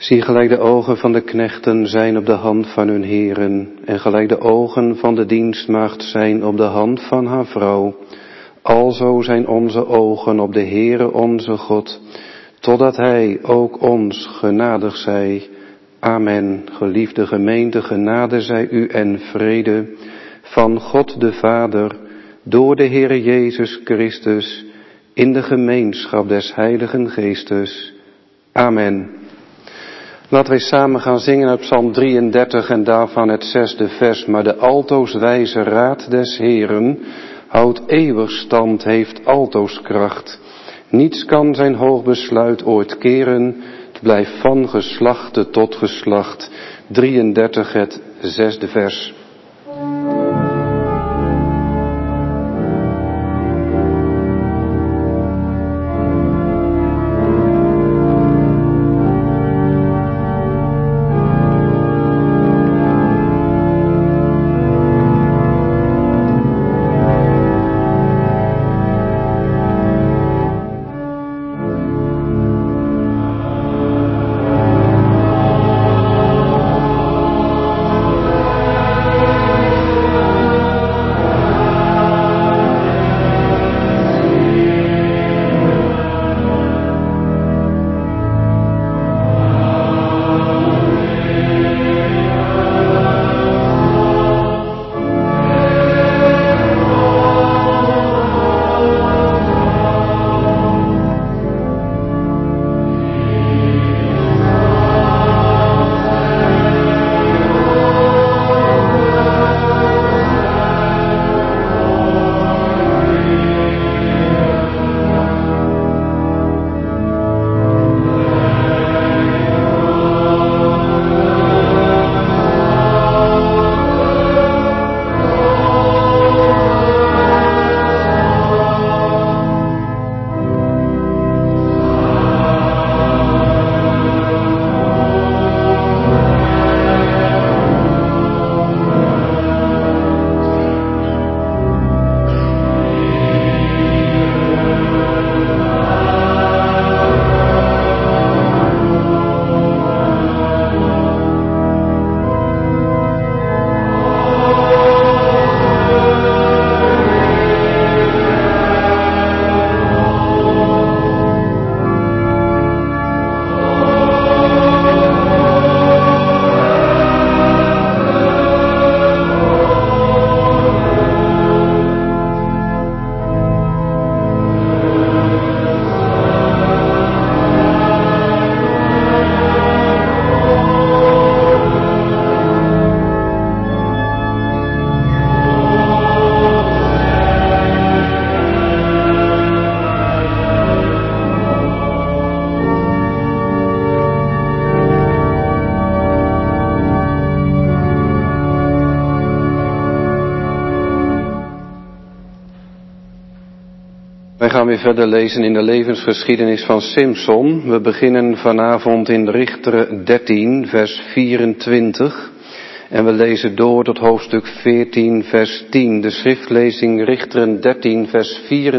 Zie gelijk de ogen van de knechten zijn op de hand van hun heren, en gelijk de ogen van de dienstmaagd zijn op de hand van haar vrouw. Alzo zijn onze ogen op de Heere onze God, totdat Hij ook ons genadig zij. Amen. Geliefde gemeente, genade zij u en vrede van God de Vader, door de Heere Jezus Christus, in de gemeenschap des Heiligen Geestes. Amen. Laten wij samen gaan zingen uit Psalm 33 en daarvan het 6e vers. Maar de altoos wijze raad des Heeren houdt eeuwig stand, heeft altoos kracht. Niets kan zijn hoog besluit ooit keren, het blijft van geslachte tot geslacht. 33 het 6e vers. Wij gaan weer verder lezen in de levensgeschiedenis van Simson. We beginnen vanavond in Richteren 13, vers 24. En we lezen door tot hoofdstuk 14, vers 10. De schriftlezing Richteren 13, vers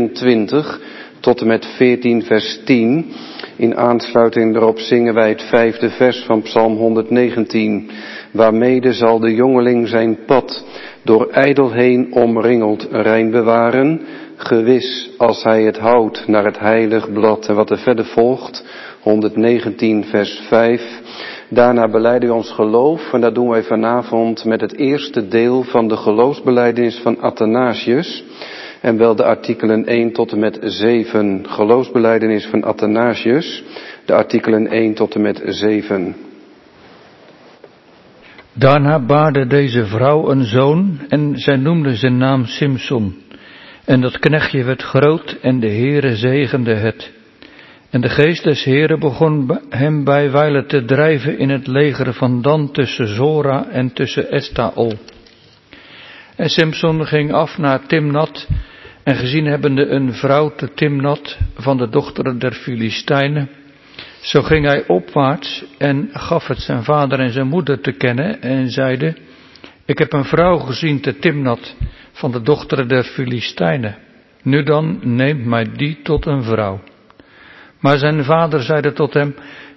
24 tot en met 14, vers 10. In aansluiting daarop zingen wij het 5e vers van Psalm 119. Waarmede zal de jongeling zijn pad door ijdelheen omringeld rein bewaren, gewis als hij het houdt naar het heilig blad. En wat er verder volgt, 119 vers 5. Daarna belijden we ons geloof en dat doen wij vanavond met het eerste deel van de geloofsbelijdenis van Athanasius. En wel de artikelen 1 tot en met 7. Geloofsbelijdenis van Athanasius, de artikelen 1 tot en met 7. Daarna baarde deze vrouw een zoon en zij noemde zijn naam Simson. En dat knechtje werd groot en de Heere zegende het. En de geest des Heere begon hem bijwijlen te drijven in het leger van Dan tussen Zora en tussen Estaol. En Simson ging af naar Timnat en gezien hebbende een vrouw te Timnat van de dochteren der Filistijnen. Zo ging hij opwaarts en gaf het zijn vader en zijn moeder te kennen en zeide: Ik heb een vrouw gezien te Timnat van de dochteren der Filistijnen. Nu dan, neemt mij die tot een vrouw. Maar zijn vader zeide tot hem: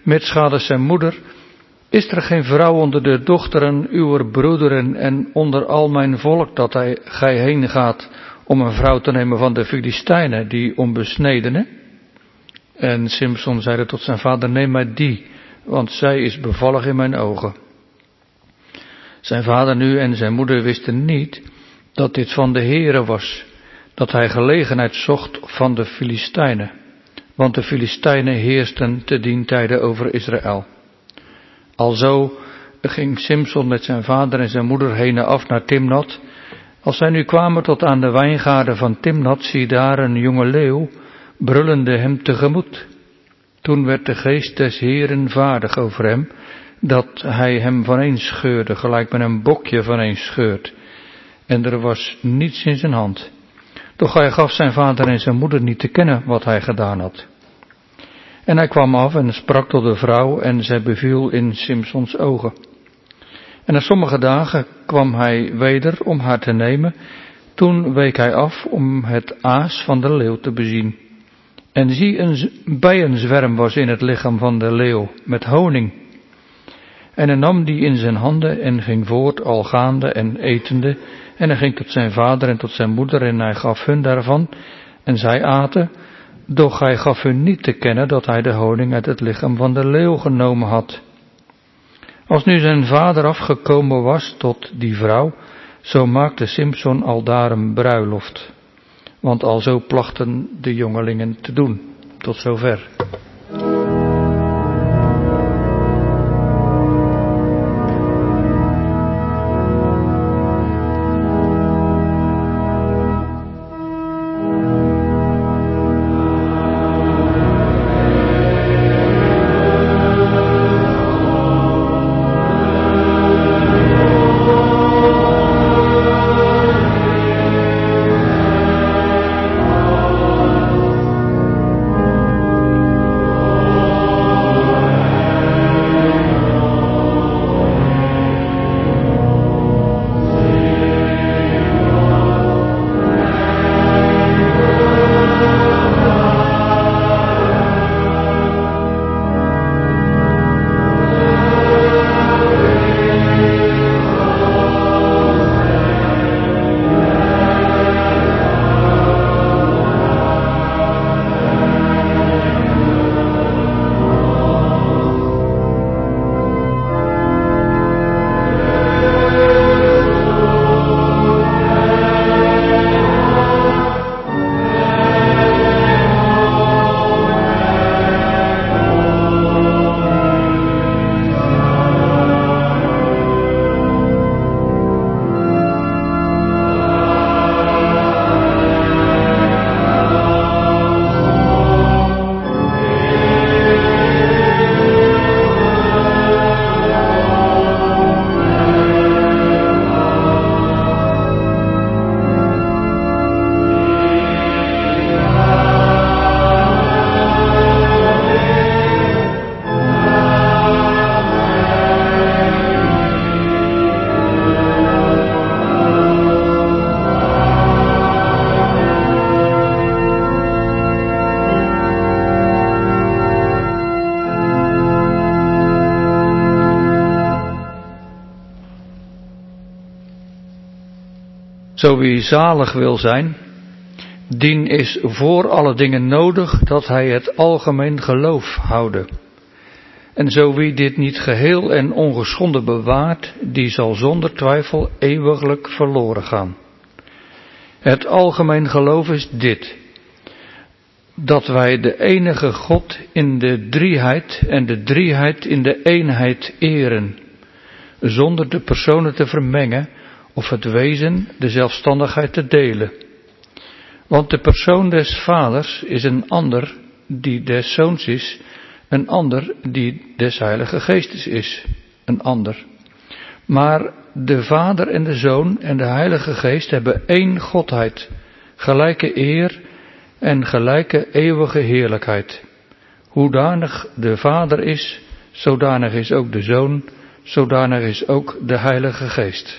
mitsgaders zijn moeder, is er geen vrouw onder de dochteren uwer broederen en onder al mijn volk dat gij heen gaat om een vrouw te nemen van de Filistijnen, die onbesnedene? En Simson zeide tot zijn vader, neem mij die, want zij is bevallig in mijn ogen. Zijn vader nu en zijn moeder wisten niet dat dit van de Heere was, dat hij gelegenheid zocht van de Filistijnen, want de Filistijnen heersten te dien tijde over Israël. Alzo ging Simson met zijn vader en zijn moeder heen en af naar Timnat. Als zij nu kwamen tot aan de wijngaarden van Timnat, zie daar een jonge leeuw, brullende hem tegemoet. Toen werd de geest des Heeren vaardig over hem, dat hij hem vaneen scheurde, gelijk men een bokje vaneen scheurt. En er was niets in zijn hand. Doch hij gaf zijn vader en zijn moeder niet te kennen wat hij gedaan had. En hij kwam af en sprak tot de vrouw en zij beviel in Simsons ogen. En na sommige dagen kwam hij weder om haar te nemen. Toen week hij af om het aas van de leeuw te bezien. En zie, een bijenzwerm was in het lichaam van de leeuw, met honing. En hij nam die in zijn handen en ging voort, al gaande en etende. En hij ging tot zijn vader en tot zijn moeder en hij gaf hun daarvan. En zij aten, doch hij gaf hun niet te kennen dat hij de honing uit het lichaam van de leeuw genomen had. Als nu zijn vader afgekomen was tot die vrouw, zo maakte Simson aldaar een bruiloft. Want alzo plachten de jongelingen te doen. Tot zover. Zo wie zalig wil zijn, dien is voor alle dingen nodig dat hij het algemeen geloof houden. En zo wie dit niet geheel en ongeschonden bewaart, die zal zonder twijfel eeuwiglijk verloren gaan. Het algemeen geloof is dit: dat wij de enige God in de drieheid en de drieheid in de eenheid eren, zonder de personen te vermengen of het wezen, de zelfstandigheid te delen. Want de persoon des vaders is een ander die des zoons is, een ander die des heilige geestes is, een ander. Maar de vader en de zoon en de heilige geest hebben één godheid, gelijke eer en gelijke eeuwige heerlijkheid. Hoedanig de vader is, zodanig is ook de zoon, zodanig is ook de heilige geest.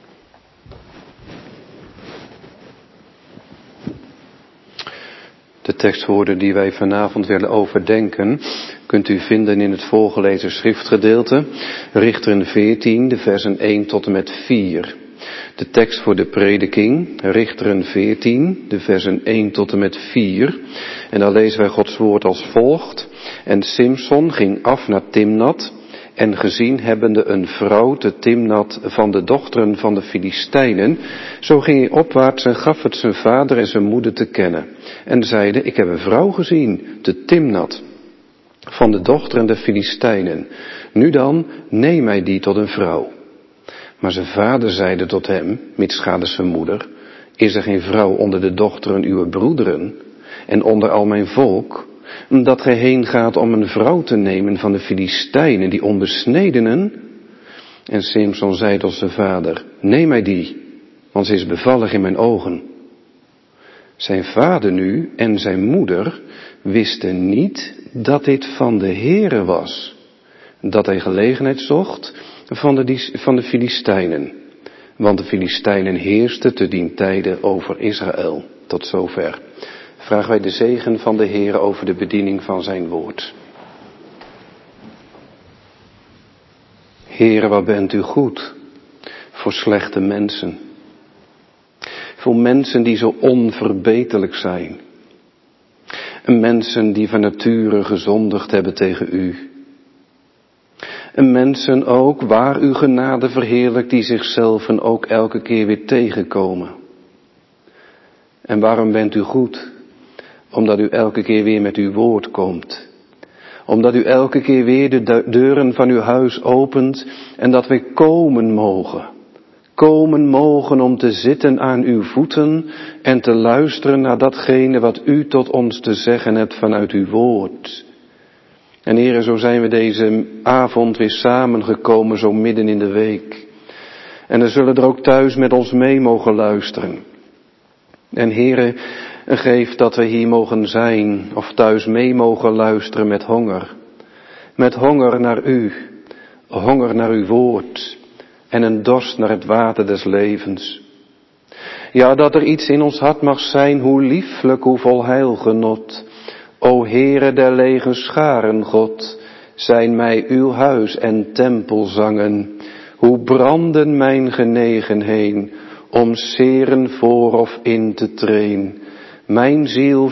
De tekstwoorden die wij vanavond willen overdenken kunt u vinden in het voorgelezen schriftgedeelte, Richteren 14, de versen 1 tot en met 4. De tekst voor de prediking, Richteren 14, de versen 1 tot en met 4. En dan lezen wij Gods woord als volgt. En Simson ging af naar Timnat en gezien hebbende een vrouw te Timnat van de dochteren van de Filistijnen, zo ging hij opwaarts en gaf het zijn vader en zijn moeder te kennen. En zeide, ik heb een vrouw gezien te Timnat van de dochteren der Filistijnen. Nu dan, neem mij die tot een vrouw. Maar zijn vader zeide tot hem, mitsgade zijn moeder, is er geen vrouw onder de dochteren uw broederen en onder al mijn volk, dat gij heen gaat om een vrouw te nemen van de Filistijnen, die onbesnedenen? En Simson zei tot zijn vader, neem mij die, want ze is bevallig in mijn ogen. Zijn vader nu en zijn moeder wisten niet dat dit van de Heere was, dat hij gelegenheid zocht van de Filistijnen. Want de Filistijnen heersten te dien tijde over Israël. Tot zover. Vragen wij de zegen van de Heere over de bediening van zijn woord. Heere, wat bent u goed voor slechte mensen. Voor mensen die zo onverbeterlijk zijn. En mensen die van nature gezondigd hebben tegen u. En mensen ook, waar uw genade verheerlijkt, die zichzelf ook elke keer weer tegenkomen. En waarom bent u goed? Omdat u elke keer weer met uw woord komt. Omdat u elke keer weer de deuren van uw huis opent en dat wij komen mogen. Komen mogen om te zitten aan uw voeten en te luisteren naar datgene wat u tot ons te zeggen hebt vanuit uw woord. En Heere, zo zijn we deze avond weer samengekomen, zo midden in de week. En er zullen er ook thuis met ons mee mogen luisteren. En Heere, geef dat we hier mogen zijn, of thuis mee mogen luisteren met honger. Met honger naar u, honger naar uw woord en een dorst naar het water des levens. Ja, dat er iets in ons hart mag zijn, hoe lieflijk, hoe vol heilgenot. O Heere der lege scharen, God, zijn mij uw huis en tempelzangen. Hoe branden mijn genegen heen, om zeren voor of in te treen. Mijn ziel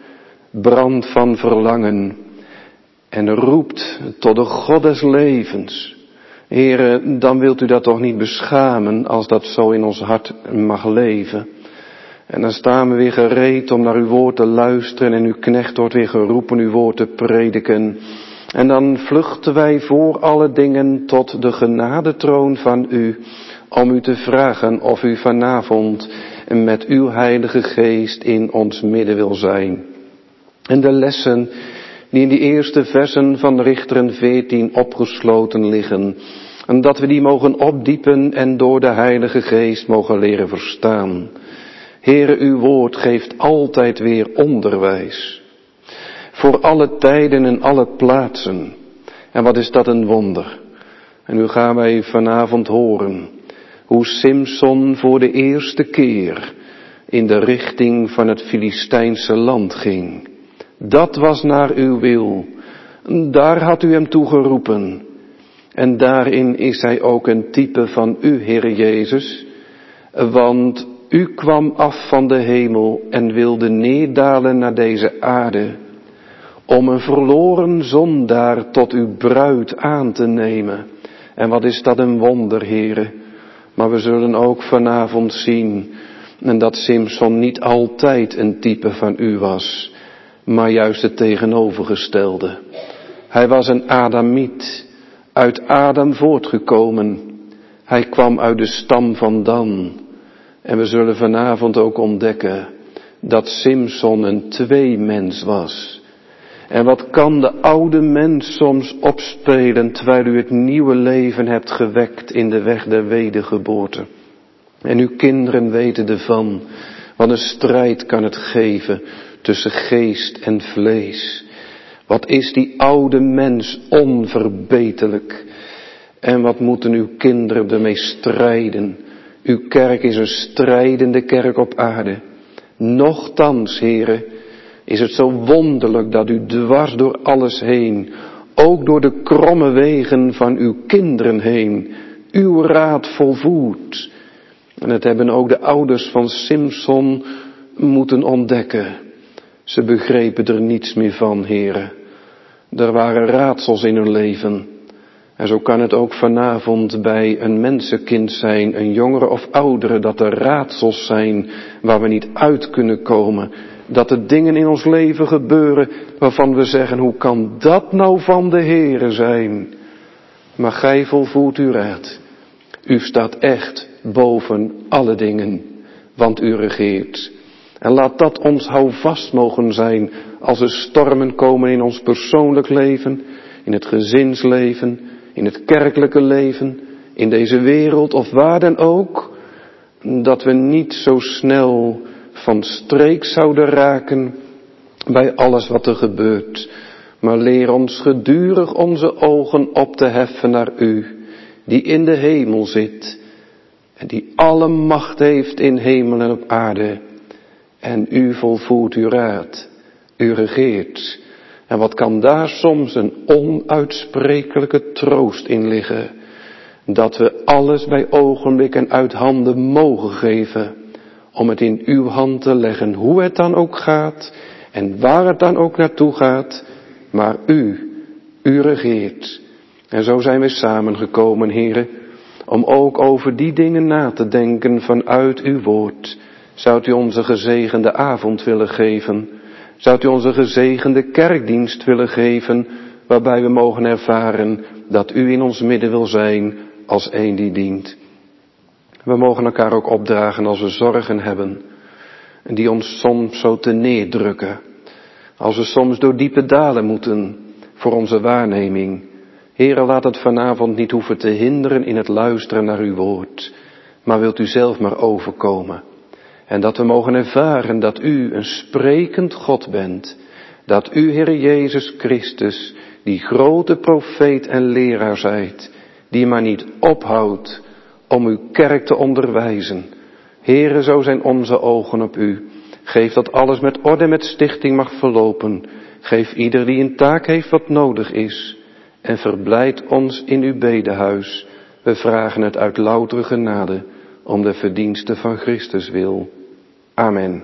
brandt van verlangen en roept tot de God des levens. Heere, dan wilt u dat toch niet beschamen als dat zo in ons hart mag leven. En dan staan we weer gereed om naar uw woord te luisteren en uw knecht wordt weer geroepen uw woord te prediken. En dan vluchten wij voor alle dingen tot de genadetroon van u, om u te vragen of u vanavond met uw heilige geest in ons midden wil zijn. En de lessen die in die eerste versen van Richteren 14 opgesloten liggen, en dat we die mogen opdiepen en door de heilige geest mogen leren verstaan. Heere, uw woord geeft altijd weer onderwijs. Voor alle tijden en alle plaatsen. En wat is dat een wonder. En nu gaan wij vanavond horen hoe Simson voor de eerste keer in de richting van het Filistijnse land ging. Dat was naar uw wil. Daar had u hem toe geroepen. En daarin is hij ook een type van u, Heere Jezus. Want u kwam af van de hemel en wilde neerdalen naar deze aarde, om een verloren zondaar tot uw bruid aan te nemen. En wat is dat een wonder, Heere. Maar we zullen ook vanavond zien, en dat Simson niet altijd een type van u was, maar juist het tegenovergestelde. Hij was een Adamiet, uit Adam voortgekomen. Hij kwam uit de stam van Dan. En we zullen vanavond ook ontdekken dat Simson een tweemens was. En wat kan de oude mens soms opspelen terwijl u het nieuwe leven hebt gewekt in de weg der wedergeboorte. En uw kinderen weten ervan, wat een strijd kan het geven tussen geest en vlees. Wat is die oude mens onverbeterlijk. En wat moeten uw kinderen ermee strijden. Uw kerk is een strijdende kerk op aarde. Nochtans, Heere, Is het zo wonderlijk dat u dwars door alles heen, ook door de kromme wegen van uw kinderen heen, uw raad volvoert. En het hebben ook de ouders van Simson moeten ontdekken. Ze begrepen er niets meer van, Heere. Er waren raadsels in hun leven. En zo kan het ook vanavond bij een mensenkind zijn, een jongere of oudere, dat er raadsels zijn waar we niet uit kunnen komen. Dat er dingen in ons leven gebeuren waarvan we zeggen, hoe kan dat nou van de Heere zijn? Maar gij volvoert uw raad. U staat echt boven alle dingen, want u regeert. En laat dat ons houvast mogen zijn als er stormen komen in ons persoonlijk leven, in het gezinsleven, in het kerkelijke leven, in deze wereld of waar dan ook, dat we niet zo snel van streek zouden raken bij alles wat er gebeurt. Maar leer ons gedurig onze ogen op te heffen naar u, die in de hemel zit en die alle macht heeft in hemel en op aarde. En u volvoert uw raad, u regeert. En wat kan daar soms een onuitsprekelijke troost in liggen, dat we alles bij ogenblik en uit handen mogen geven, om het in uw hand te leggen, hoe het dan ook gaat en waar het dan ook naartoe gaat, maar u regeert. En zo zijn we samengekomen, Heere, om ook over die dingen na te denken vanuit uw woord. Zou u onze gezegende avond willen geven? Zou u onze gezegende kerkdienst willen geven, waarbij we mogen ervaren dat u in ons midden wil zijn als een die dient? We mogen elkaar ook opdragen als we zorgen hebben, die ons soms zo te neerdrukken. Als we soms door diepe dalen moeten voor onze waarneming. Heere, laat het vanavond niet hoeven te hinderen in het luisteren naar uw woord, maar wilt u zelf maar overkomen. En dat we mogen ervaren dat u een sprekend God bent. Dat u, Heere Jezus Christus, die grote profeet en leraar zijt, die maar niet ophoudt om uw kerk te onderwijzen. Heere, zo zijn onze ogen op u. Geef dat alles met orde en met stichting mag verlopen. Geef ieder die een taak heeft wat nodig is. En verblijd ons in uw bedehuis. We vragen het uit loutere genade, om de verdienste van Christus wil. Amen.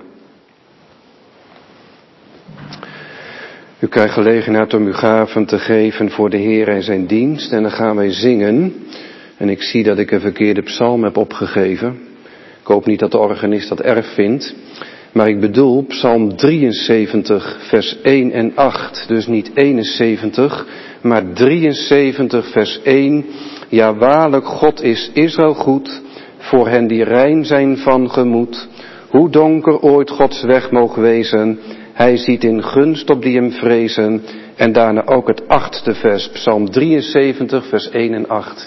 U krijgt gelegenheid om uw gaven te geven voor de Heer en zijn dienst. En dan gaan wij zingen. En ik zie dat ik een verkeerde psalm heb opgegeven. Ik hoop niet dat de organist dat erg vindt. Maar ik bedoel psalm 73 vers 1 en 8. Dus niet 71, maar 73 vers 1. Ja, waarlijk, God is Israël goed, voor hen die rein zijn van gemoed. Hoe donker ooit Gods weg moog wezen, hij ziet in gunst op die hem vrezen. En daarna ook het 8e vers, psalm 73 vers 1 en 8.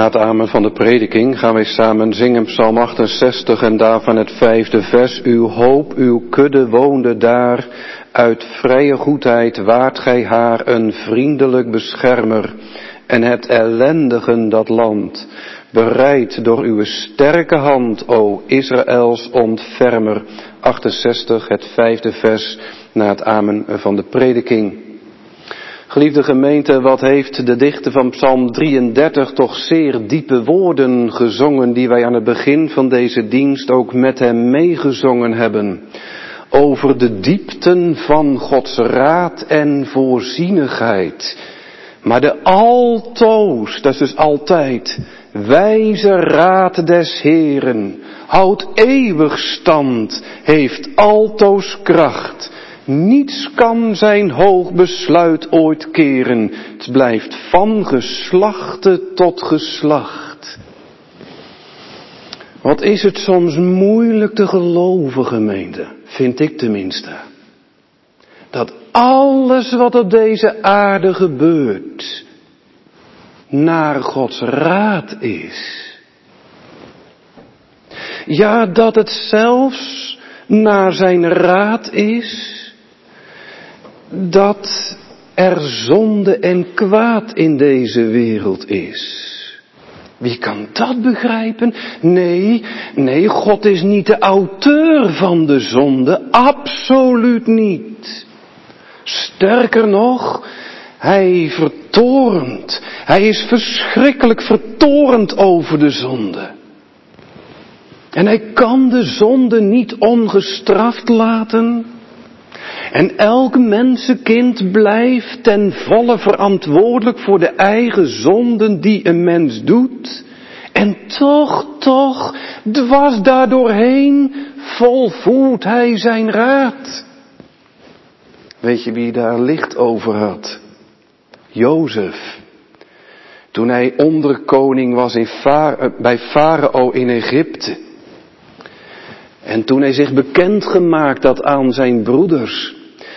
Na het amen van de prediking gaan wij samen zingen Psalm 68 en daarvan het 5e vers. Uw hoop, uw kudde woonde daar, uit vrije goedheid waart gij haar een vriendelijk beschermer en het ellendigen dat land. Bereid door uw sterke hand, o Israëls ontfermer. 68, het 5e vers na het amen van de prediking. Geliefde gemeente, wat heeft de dichter van Psalm 33 toch zeer diepe woorden gezongen die wij aan het begin van deze dienst ook met hem meegezongen hebben. Over de diepten van Gods raad en voorzienigheid. Maar de altoos, dat is dus altijd, wijze raad des Heeren, houdt eeuwig stand, heeft altoos kracht. Niets kan zijn hoog besluit ooit keren. Het blijft van geslachte tot geslacht. Wat is het soms moeilijk te geloven, gemeente, vind ik tenminste. Dat alles wat op deze aarde gebeurt, naar Gods raad is. Ja, dat het zelfs naar zijn raad is, dat er zonde en kwaad in deze wereld is. Wie kan dat begrijpen? Nee, God is niet de auteur van de zonde, absoluut niet. Sterker nog, hij vertoornt, hij is verschrikkelijk vertorend over de zonde. En hij kan de zonde niet ongestraft laten. En elk mensenkind blijft ten volle verantwoordelijk voor de eigen zonden die een mens doet. En toch, dwars daardoorheen volvoert hij zijn raad. Weet je wie daar licht over had? Jozef. Toen hij onderkoning was bij Farao in Egypte. En toen hij zich bekendgemaakt had aan zijn broeders,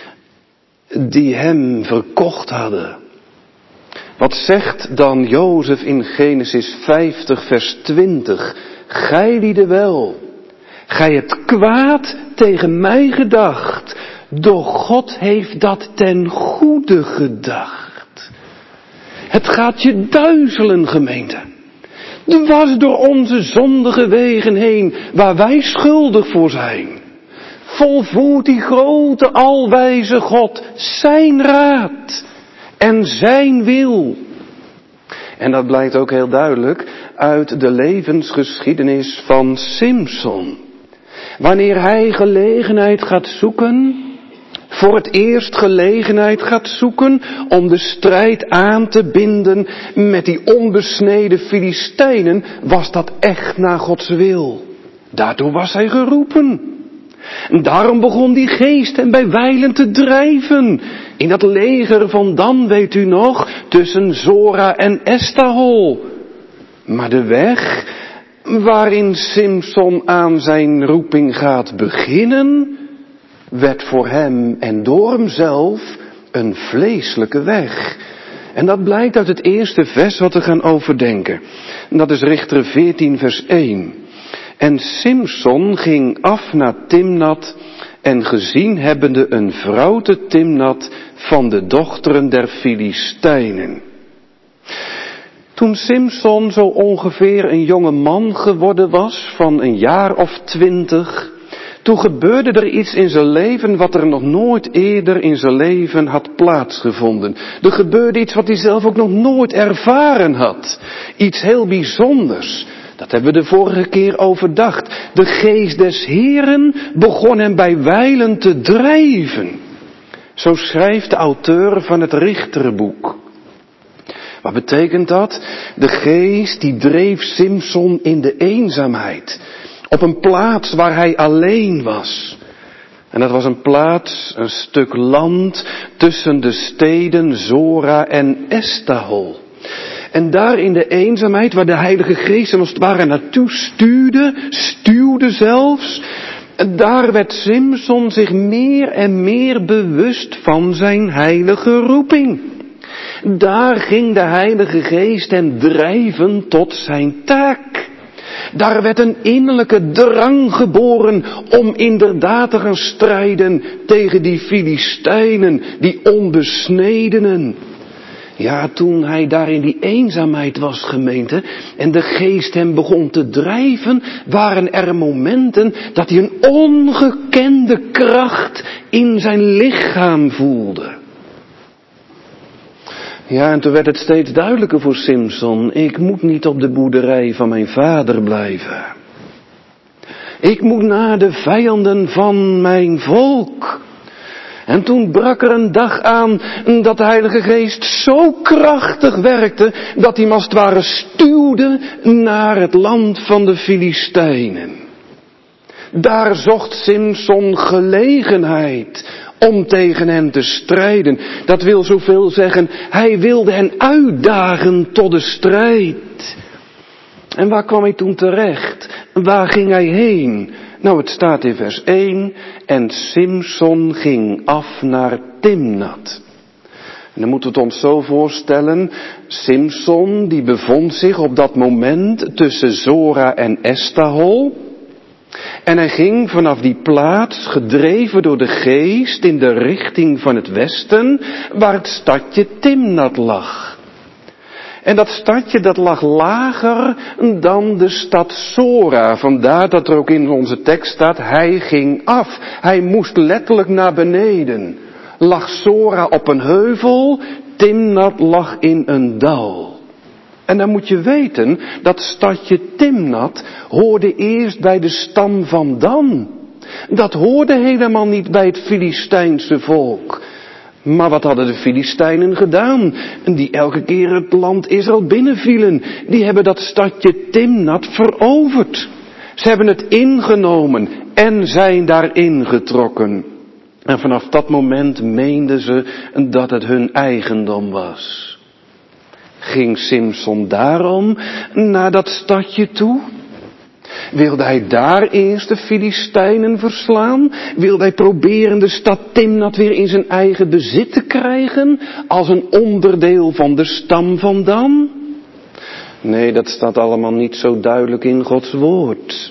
die hem verkocht hadden. Wat zegt dan Jozef in Genesis 50 vers 20? Gij lieden wel, gij hebt kwaad tegen mij gedacht, doch God heeft dat ten goede gedacht. Het gaat je duizelen, gemeente. Dwars door onze zondige wegen heen, waar wij schuldig voor zijn, volvoert die grote alwijze God zijn raad en zijn wil. En dat blijkt ook heel duidelijk uit de levensgeschiedenis van Simson. Wanneer hij gelegenheid gaat zoeken, voor het eerst gelegenheid gaat zoeken om de strijd aan te binden met die onbesneden Filistijnen, was dat echt naar Gods wil. Daartoe was hij geroepen. En daarom begon die geest hem bij wijlen te drijven. In dat leger van Dan, weet u nog, tussen Zora en Estahol. Maar de weg waarin Simson aan zijn roeping gaat beginnen, werd voor hem en door hem zelf een vleeselijke weg. En dat blijkt uit het eerste vers wat we gaan overdenken. En dat is Richteren 14 vers 1. En Simson ging af naar Timnat en gezien hebbende een vrouw te Timnat van de dochteren der Filistijnen. Toen Simson zo ongeveer een jonge man geworden was van een jaar of 20... Toen gebeurde er iets in zijn leven wat er nog nooit eerder in zijn leven had plaatsgevonden. Er gebeurde iets wat hij zelf ook nog nooit ervaren had. Iets heel bijzonders. Dat hebben we de vorige keer overdacht. De geest des Heeren begon hem bij wijlen te drijven. Zo schrijft de auteur van het Richterboek. Wat betekent dat? De geest die dreef Simson in de eenzaamheid. Op een plaats waar hij alleen was. En dat was een plaats, een stuk land tussen de steden Zora en Estahol. En daar in de eenzaamheid waar de Heilige Geest hem als het ware naartoe stuwde zelfs. En daar werd Simson zich meer en meer bewust van zijn heilige roeping. Daar ging de Heilige Geest hem drijven tot zijn taak. Daar werd een innerlijke drang geboren om inderdaad te gaan strijden tegen die Filistijnen, die onbesnedenen. Ja, toen hij daar in die eenzaamheid was, gemeente, en de Geest hem begon te drijven, waren er momenten dat hij een ongekende kracht in zijn lichaam voelde. Ja, en toen werd het steeds duidelijker voor Simson, ik moet niet op de boerderij van mijn vader blijven. Ik moet naar de vijanden van mijn volk. En toen brak er een dag aan dat de Heilige Geest zo krachtig werkte, dat hij hem als het ware stuwde naar het land van de Filistijnen. Daar zocht Simson gelegenheid om tegen hen te strijden. Dat wil zoveel zeggen, hij wilde hen uitdagen tot de strijd. En waar kwam hij toen terecht? Waar ging hij heen? Nou, het staat in vers 1, en Simson ging af naar Timnat. En dan moeten we het ons zo voorstellen, Simson die bevond zich op dat moment tussen Zora en Estahol. En hij ging vanaf die plaats, gedreven door de Geest, in de richting van het westen, waar het stadje Timnat lag. En dat stadje dat lag lager dan de stad Zora. Vandaar dat er ook in onze tekst staat, hij ging af. Hij moest letterlijk naar beneden. Lag Zora op een heuvel, Timnat lag in een dal. En dan moet je weten, dat stadje Timnat hoorde eerst bij de stam van Dan. Dat hoorde helemaal niet bij het Filistijnse volk. Maar wat hadden de Filistijnen gedaan? Die elke keer het land Israël binnenvielen. Die hebben dat stadje Timnat veroverd. Ze hebben het ingenomen en zijn daarin getrokken. En vanaf dat moment meenden ze dat het hun eigendom was. Ging Simson daarom naar dat stadje toe? Wilde hij daar eerst de Filistijnen verslaan? Wilde hij proberen de stad Timnat weer in zijn eigen bezit te krijgen? Als een onderdeel van de stam van Dan? Nee, dat staat allemaal niet zo duidelijk in Gods woord.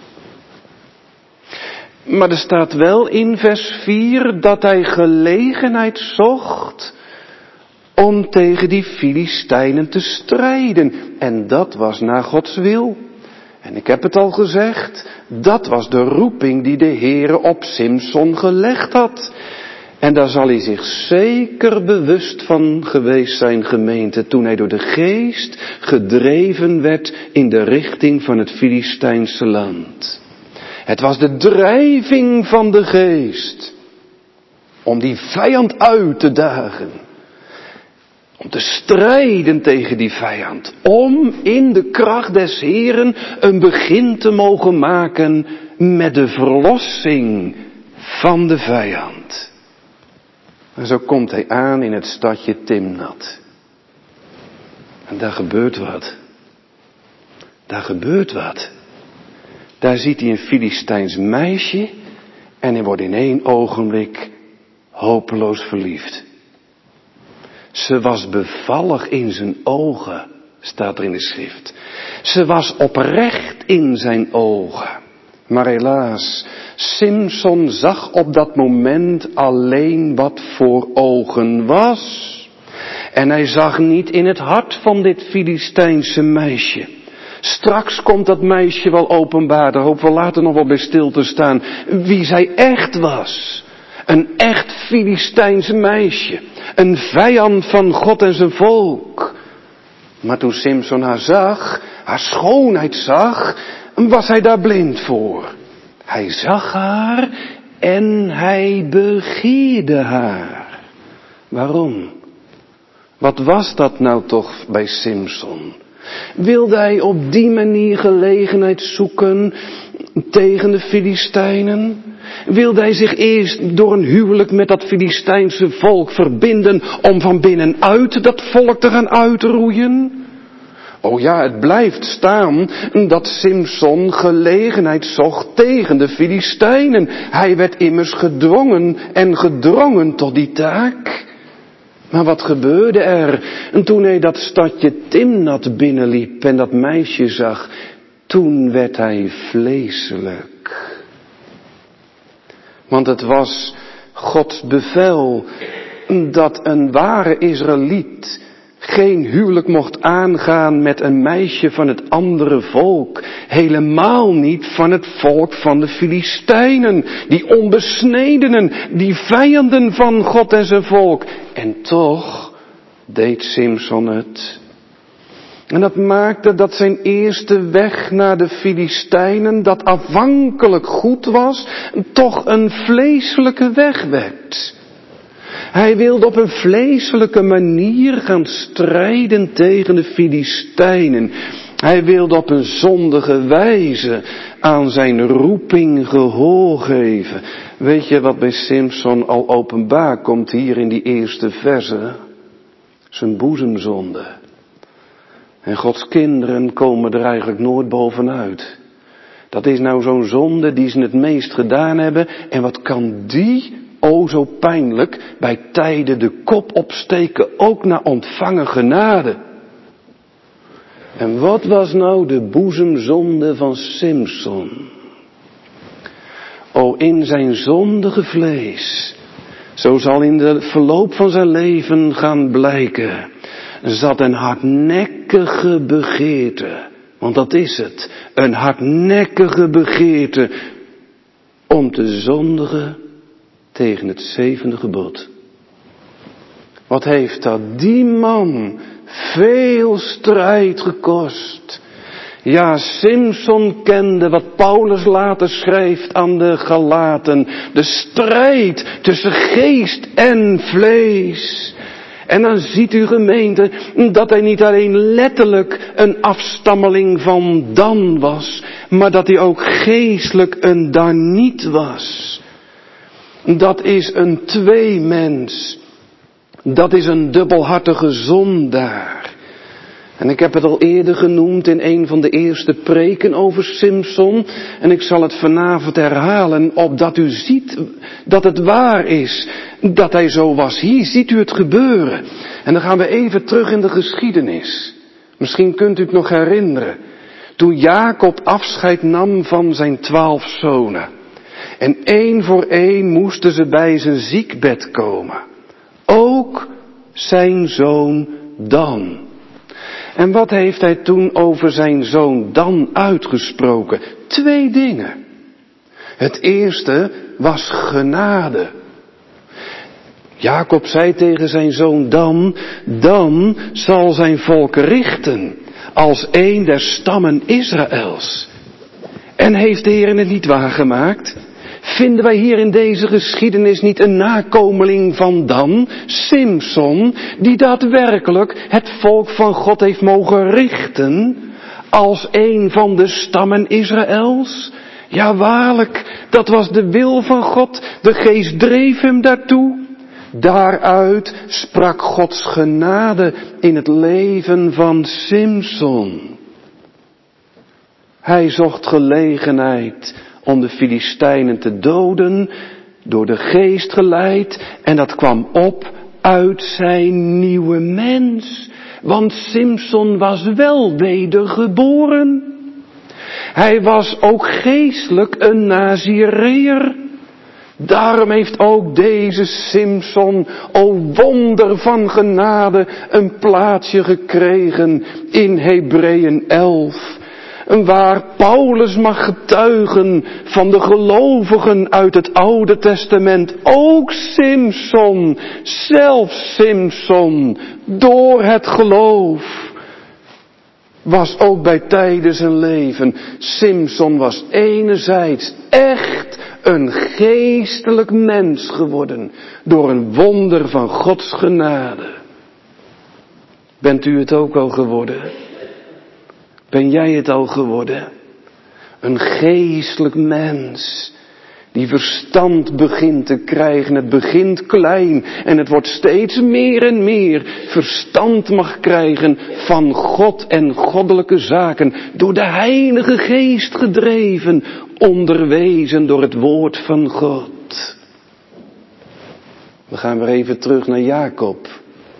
Maar er staat wel in vers 4 dat hij gelegenheid zocht om tegen die Filistijnen te strijden. En dat was naar Gods wil. En ik heb het al gezegd, dat was de roeping die de Heere op Simson gelegd had. En daar zal hij zich zeker bewust van geweest zijn, gemeente, toen hij door de Geest gedreven werd in de richting van het Filistijnse land. Het was de drijving van de Geest om die vijand uit te dagen. Om te strijden tegen die vijand. Om in de kracht des Heeren een begin te mogen maken met de verlossing van de vijand. En zo komt hij aan in het stadje Timnat. En daar gebeurt wat. Daar gebeurt wat. Daar ziet hij een Filistijns meisje en hij wordt in 1 ogenblik hopeloos verliefd. Ze was bevallig in zijn ogen, staat er in de schrift. Ze was oprecht in zijn ogen. Maar helaas, Simson zag op dat moment alleen wat voor ogen was. En hij zag niet in het hart van dit Filistijnse meisje. Straks komt dat meisje wel openbaar, daar hopen we later nog wel bij stil te staan, wie zij echt was. Een echt Filistijns meisje. Een vijand van God en zijn volk. Maar toen Simson haar zag, haar schoonheid zag, was hij daar blind voor. Hij zag haar en hij begeerde haar. Waarom? Wat was dat nou toch bij Simson? Wilde hij op die manier gelegenheid zoeken tegen de Filistijnen? Wilde hij zich eerst door een huwelijk met dat Filistijnse volk verbinden om van binnenuit dat volk te gaan uitroeien? Oh ja, het blijft staan dat Simson gelegenheid zocht tegen de Filistijnen. Hij werd immers gedwongen en gedrongen tot die taak. Maar wat gebeurde er? En toen hij dat stadje Timnat binnenliep en dat meisje zag, toen werd hij vleeselijk. Want het was Gods bevel dat een ware Israëliet geen huwelijk mocht aangaan met een meisje van het andere volk. Helemaal niet van het volk van de Filistijnen. Die onbesnedenen, die vijanden van God en zijn volk. En toch deed Simson het. En dat maakte dat zijn eerste weg naar de Filistijnen, dat afhankelijk goed was, toch een vleeselijke weg werd. Hij wilde op een vleeselijke manier gaan strijden tegen de Filistijnen. Hij wilde op een zondige wijze aan zijn roeping gehoor geven. Weet je wat bij Simson al openbaar komt hier in die eerste verse? Zijn boezemzonde. En Gods kinderen komen er eigenlijk nooit bovenuit. Dat is nou zo'n zonde die ze het meest gedaan hebben. En wat kan die, o zo pijnlijk, bij tijden de kop opsteken, ook naar ontvangen genade. En wat was nou de boezemzonde van Simson? O, in zijn zondige vlees, zo zal in de verloop van zijn leven gaan blijken, zat een hardnekkige begeerte. Want dat is het, een hardnekkige begeerte om te zondigen tegen het 7e gebod. Wat heeft dat die man veel strijd gekost. Ja, Simson kende wat Paulus later schrijft aan de Galaten. De strijd tussen geest en vlees. En dan ziet u gemeente dat hij niet alleen letterlijk een afstammeling van Dan was, maar dat hij ook geestelijk een Daniet was. Dat is een tweemens. Dat is een dubbelhartige zondaar. En ik heb het al eerder genoemd in een van de eerste preken over Simson. En ik zal het vanavond herhalen, opdat u ziet dat het waar is. Dat hij zo was. Hier ziet u het gebeuren. En dan gaan we even terug in de geschiedenis. Misschien kunt u het nog herinneren. Toen Jacob afscheid nam van zijn 12 zonen. En één voor één moesten ze bij zijn ziekbed komen. Ook zijn zoon Dan. En wat heeft hij toen over zijn zoon Dan uitgesproken? 2 dingen. Het eerste was genade. Jacob zei tegen zijn zoon Dan zal zijn volk richten als een der stammen Israëls. En heeft de Heer het niet waargemaakt? Vinden wij hier in deze geschiedenis niet een nakomeling van Dan, Simson, die daadwerkelijk het volk van God heeft mogen richten als een van de stammen Israëls? Ja, waarlijk, dat was de wil van God, de geest dreef hem daartoe. Daaruit sprak Gods genade in het leven van Simson. Hij zocht gelegenheid om de Filistijnen te doden, door de geest geleid, en dat kwam op uit zijn nieuwe mens. Want Simson was wel wedergeboren. Hij was ook geestelijk een Nazireër. Daarom heeft ook deze Simson, o wonder van genade, een plaatsje gekregen in Hebreeën 11. Waar Paulus mag getuigen van de gelovigen uit het Oude Testament. Ook Simson, zelfs Simson, door het geloof, was ook bij tijden zijn leven. Simson was enerzijds echt een geestelijk mens geworden door een wonder van Gods genade. Bent u het ook al geworden? Ben jij het al geworden? Een geestelijk mens die verstand begint te krijgen. Het begint klein en het wordt steeds meer en meer verstand mag krijgen van God en goddelijke zaken. Door de Heilige Geest gedreven, onderwezen door het woord van God. We gaan weer even terug naar Jacob.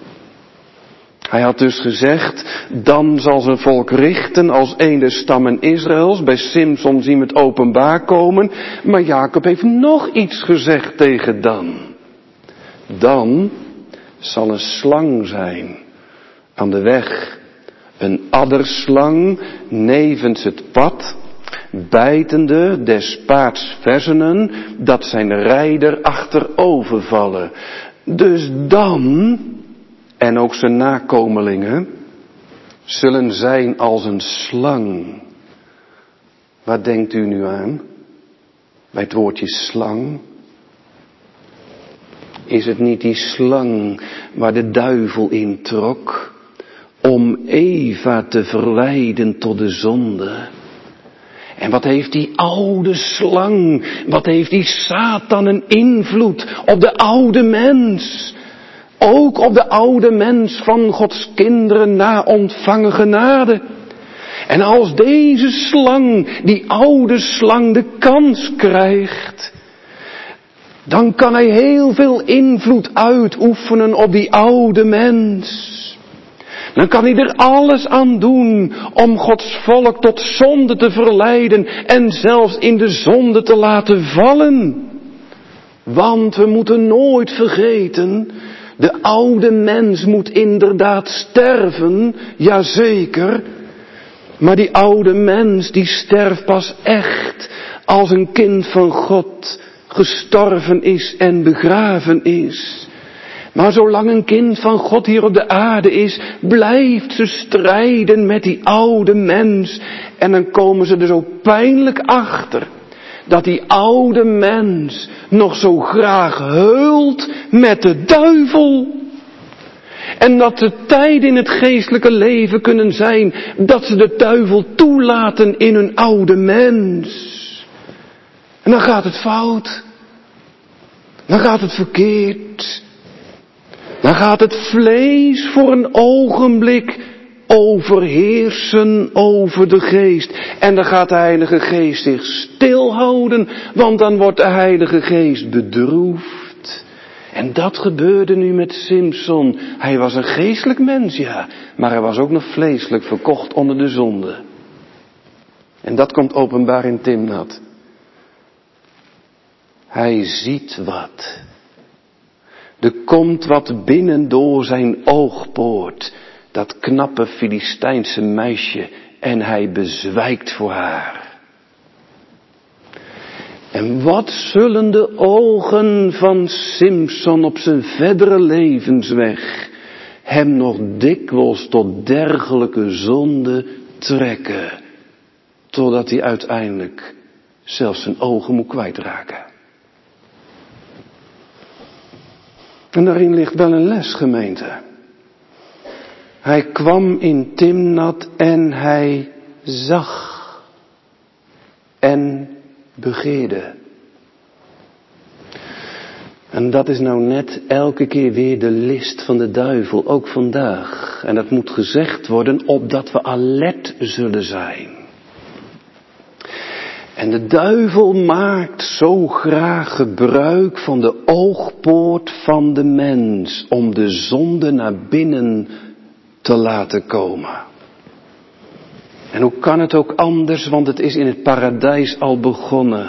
Hij had dus gezegd, dan zal zijn volk richten als een der stammen Israëls. Bij Simson zien we het openbaar komen. Maar Jacob heeft nog iets gezegd tegen dan. Dan zal een slang zijn aan de weg. Een adderslang nevens het pad, bijtende des paards versenen, dat zijn rijder achterover vallen. Dus dan, en ook zijn nakomelingen, zullen zijn als een slang. Wat denkt u nu aan? Bij het woordje slang? Is het niet die slang waar de duivel in trok om Eva te verleiden tot de zonde? En wat heeft die oude slang, wat heeft die Satan een invloed op de oude mens? Ook op de oude mens van Gods kinderen na ontvangen genade. En als deze slang, die oude slang, de kans krijgt, dan kan hij heel veel invloed uitoefenen op die oude mens. Dan kan hij er alles aan doen om Gods volk tot zonde te verleiden en zelfs in de zonde te laten vallen. Want we moeten nooit vergeten, de oude mens moet inderdaad sterven, jazeker. Maar die oude mens die sterft pas echt als een kind van God gestorven is en begraven is. Maar zolang een kind van God hier op de aarde is, blijft ze strijden met die oude mens. En dan komen ze er zo pijnlijk achter dat die oude mens nog zo graag heult met de duivel. En dat er tijden in het geestelijke leven kunnen zijn dat ze de duivel toelaten in hun oude mens. En dan gaat het fout. Dan gaat het verkeerd. Dan gaat het vlees voor een ogenblik overheersen over de geest. En dan gaat de Heilige Geest zich stilhouden, want dan wordt de Heilige Geest bedroefd. En dat gebeurde nu met Simson. Hij was een geestelijk mens, ja, maar hij was ook nog vleeselijk verkocht onder de zonde. En dat komt openbaar in Timnat. Hij ziet wat. Er komt wat binnen door zijn oogpoort, dat knappe Filistijnse meisje, en hij bezwijkt voor haar. En wat zullen de ogen van Simson op zijn verdere levensweg hem nog dikwijls tot dergelijke zonde trekken, totdat hij uiteindelijk zelfs zijn ogen moet kwijtraken. En daarin ligt wel een les, gemeente. Hij kwam in Timnat en hij zag en begeerde. En dat is nou net elke keer weer de list van de duivel, ook vandaag. En dat moet gezegd worden opdat we alert zullen zijn. En de duivel maakt zo graag gebruik van de oogpoort van de mens om de zonde naar binnen te laten komen. En hoe kan het ook anders, want het is in het paradijs al begonnen.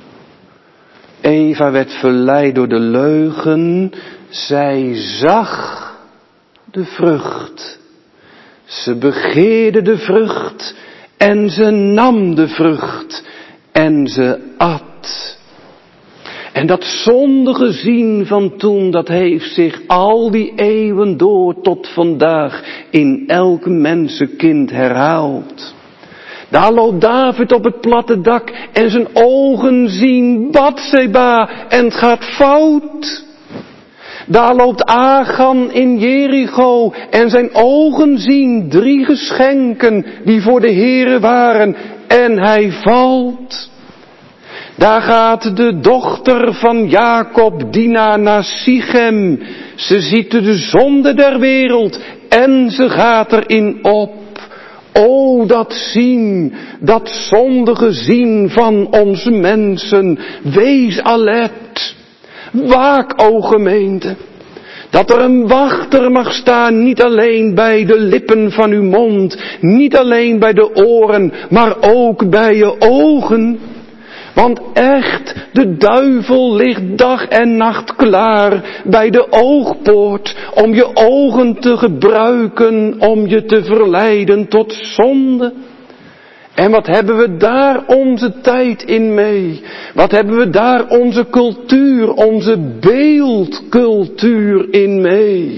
Eva werd verleid door de leugen, zij zag de vrucht. Ze begeerde de vrucht en ze nam de vrucht. En ze at. En dat zondige zien van toen, dat heeft zich al die eeuwen door tot vandaag in elk mensenkind herhaald. Daar loopt David op het platte dak en zijn ogen zien Batseba en het gaat fout. Daar loopt Achan in Jericho en zijn ogen zien 3 geschenken die voor de Heere waren en hij valt. Daar gaat de dochter van Jacob, Dina, naar Sichem. Ze ziet de zonde der wereld en ze gaat erin op. O, dat zien, dat zondige zien van onze mensen. Wees alert. Waak, o gemeente. Dat er een wachter mag staan, niet alleen bij de lippen van uw mond, niet alleen bij de oren, maar ook bij je ogen. Want echt, de duivel ligt dag en nacht klaar bij de oogpoort om je ogen te gebruiken, om je te verleiden tot zonde. En wat hebben we daar onze tijd in mee? Wat hebben we daar onze cultuur, onze beeldcultuur in mee?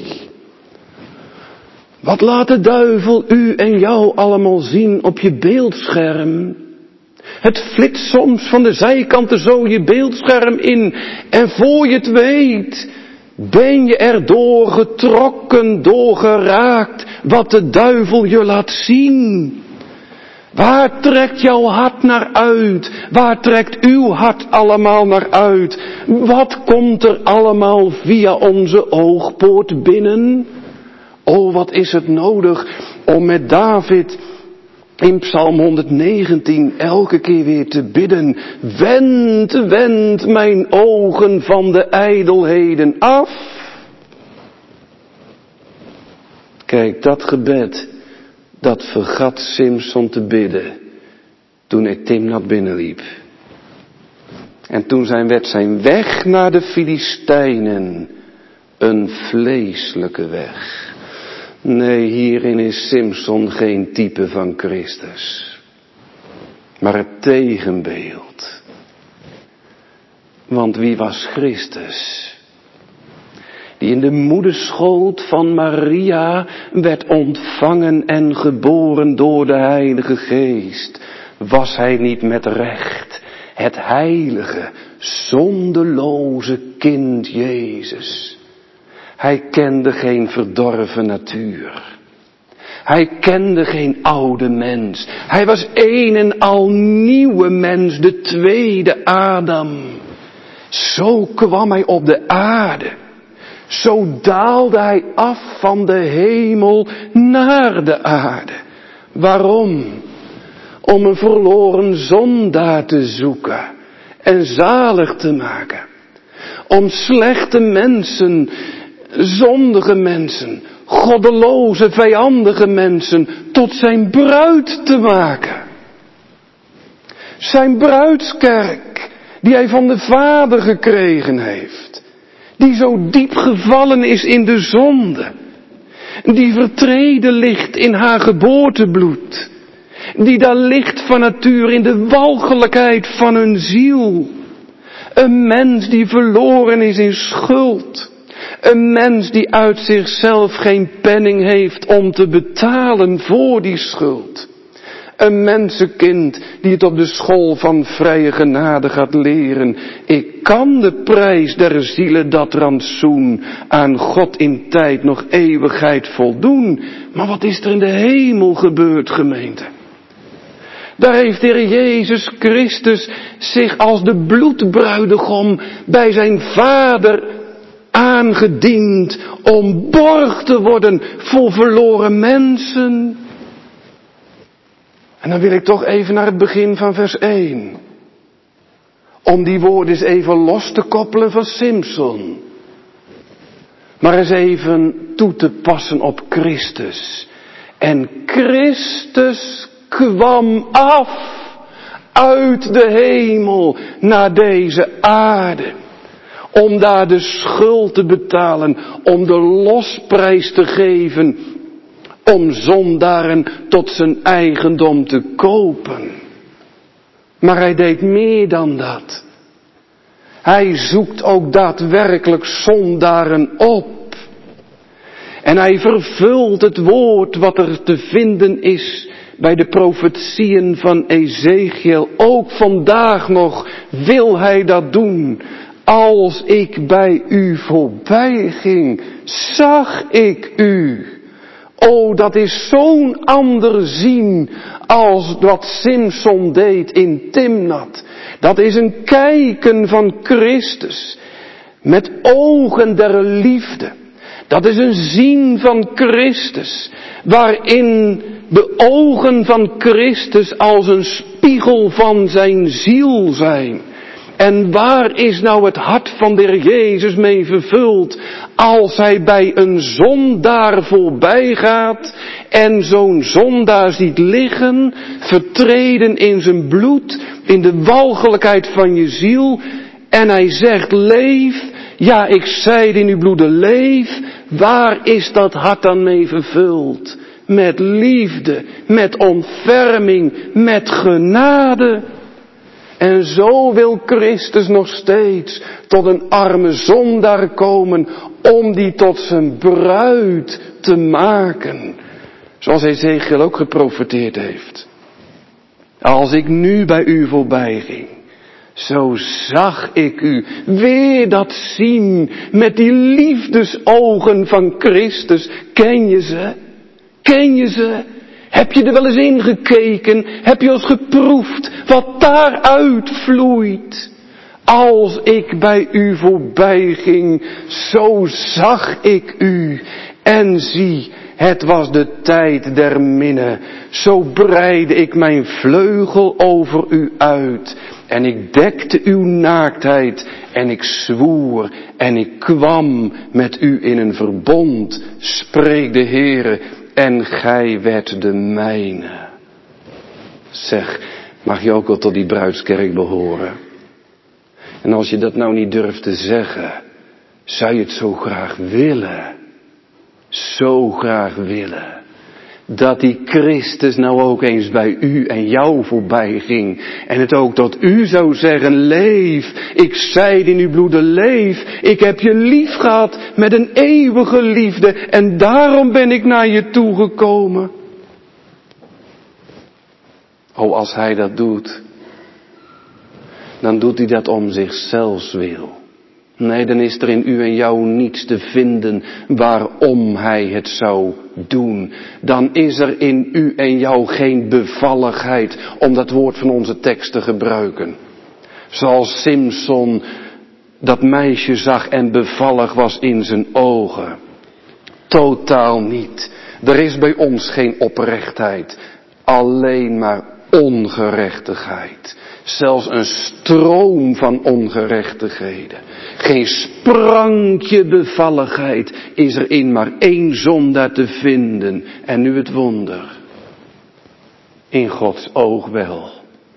Wat laat de duivel u en jou allemaal zien op je beeldscherm? Het flitst soms van de zijkanten zo je beeldscherm in. En voor je het weet, ben je erdoor getrokken, doorgeraakt, wat de duivel je laat zien. Waar trekt jouw hart naar uit? Waar trekt uw hart allemaal naar uit? Wat komt er allemaal via onze oogpoort binnen? Oh, wat is het nodig om met David in Psalm 119 elke keer weer te bidden. Wend mijn ogen van de ijdelheden af. Kijk, dat gebed, dat vergat Simson te bidden toen hij Timnat binnenliep. En toen werd zijn weg naar de Filistijnen een vleeselijke weg. Nee, hierin is Simson geen type van Christus, maar het tegenbeeld. Want wie was Christus? Die in de moederschoot van Maria werd ontvangen en geboren door de Heilige Geest. Was hij niet met recht het heilige, zondeloze kind Jezus? Hij kende geen verdorven natuur. Hij kende geen oude mens. Hij was een en al nieuwe mens, de tweede Adam. Zo kwam hij op de aarde. Zo daalde hij af van de hemel naar de aarde. Waarom? Om een verloren zondaar te zoeken en zalig te maken. Om slechte mensen, zondige mensen, goddeloze, vijandige mensen tot zijn bruid te maken. Zijn bruidskerk, die hij van de Vader gekregen heeft. Die zo diep gevallen is in de zonde. Die vertreden ligt in haar geboortebloed. Die daar ligt van nature in de walgelijkheid van hun ziel. Een mens die verloren is in schuld. Een mens die uit zichzelf geen penning heeft om te betalen voor die schuld. Een mensenkind die het op de school van vrije genade gaat leren. Ik kan de prijs der zielen dat rantsoen aan God in tijd nog eeuwigheid voldoen. Maar wat is er in de hemel gebeurd, gemeente? Daar heeft de Heer Jezus Christus zich als de bloedbruidegom bij zijn Vader aangediend om borg te worden voor verloren mensen. En dan wil ik toch even naar het begin van vers 1. Om die woorden eens even los te koppelen van Simson. Maar eens even toe te passen op Christus. En Christus kwam af uit de hemel naar deze aarde. Om daar de schuld te betalen, om de losprijs te geven, om zondaren tot zijn eigendom te kopen. Maar hij deed meer dan dat. Hij zoekt ook daadwerkelijk zondaren op. En hij vervult het woord wat er te vinden is bij de profetieën van Ezekiel. Ook vandaag nog wil hij dat doen. Als ik bij u voorbij ging, zag ik u. Oh, dat is zo'n ander zien als wat Simson deed in Timnat. Dat is een kijken van Christus met ogen der liefde. Dat is een zien van Christus, waarin de ogen van Christus als een spiegel van zijn ziel zijn. En waar is nou het hart van de Heer Jezus mee vervuld, als hij bij een zondaar voorbij gaat en zo'n zondaar ziet liggen, vertreden in zijn bloed, in de walgelijkheid van je ziel, en hij zegt, leef, ja ik zeide in uw bloeden, leef. Waar is dat hart dan mee vervuld? Met liefde, met ontferming, met genade. En zo wil Christus nog steeds tot een arme zondaar komen, om die tot zijn bruid te maken. Zoals Ezekiel ook geprofeteerd heeft. Als ik nu bij u voorbij ging, zo zag ik u. Weer dat zien met die liefdesogen van Christus. Ken je ze? Ken je ze? Heb je er wel eens in gekeken? Heb je eens geproefd wat daaruit vloeit? Als ik bij u voorbij ging, zo zag ik u. En zie, het was de tijd der minne. Zo breidde ik mijn vleugel over u uit. En ik dekte uw naaktheid. En ik zwoer. En ik kwam met u in een verbond. Spreekt de Heere. En gij werd de mijne. Zeg, mag je ook wel tot die bruidskerk behoren? En als je dat nou niet durft te zeggen, zou je het zo graag willen. Zo graag willen. Dat die Christus nou ook eens bij u en jou voorbij ging. En het ook tot u zou zeggen, leef. Ik zeide in uw bloeden, leef. Ik heb je lief gehad met een eeuwige liefde. En daarom ben ik naar je toegekomen. Oh, als hij dat doet, dan doet hij dat om zichzelf wil. Nee, dan is er in u en jou niets te vinden waarom hij het zou doen. Dan is er in u en jou geen bevalligheid, om dat woord van onze tekst te gebruiken. Zoals Simson dat meisje zag en bevallig was in zijn ogen. Totaal niet. Er is bij ons geen oprechtheid, alleen maar ongerechtigheid. Zelfs een stroom van ongerechtigheden. Geen sprankje bevalligheid is er in maar één zondaar te vinden. En nu het wonder. In Gods oog wel.